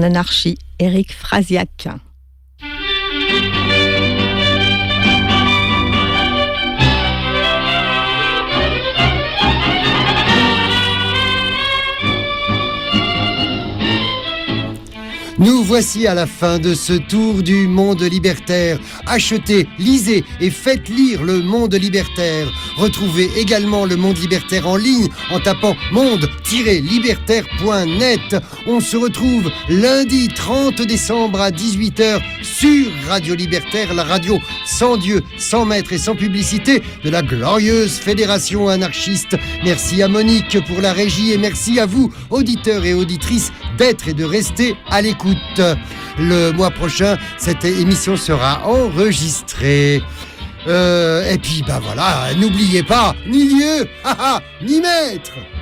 Speaker 2: l'anarchie, Éric Frasiac.
Speaker 1: Nous voici à la fin de ce tour du monde libertaire. Achetez, lisez et faites lire le monde libertaire. Retrouvez également le monde libertaire en ligne en tapant monde tiret libertaire point net. On se retrouve lundi trente décembre à dix-huit heures sur Radio Libertaire, la radio sans Dieu, sans maître et sans publicité de la glorieuse Fédération anarchiste. Merci à Monique pour la régie et merci à vous, auditeurs et auditrices, d'être et de rester à l'écoute. Le mois prochain, cette émission sera enregistrée. Euh, et puis, bah voilà, n'oubliez pas, ni Dieu, ni maître.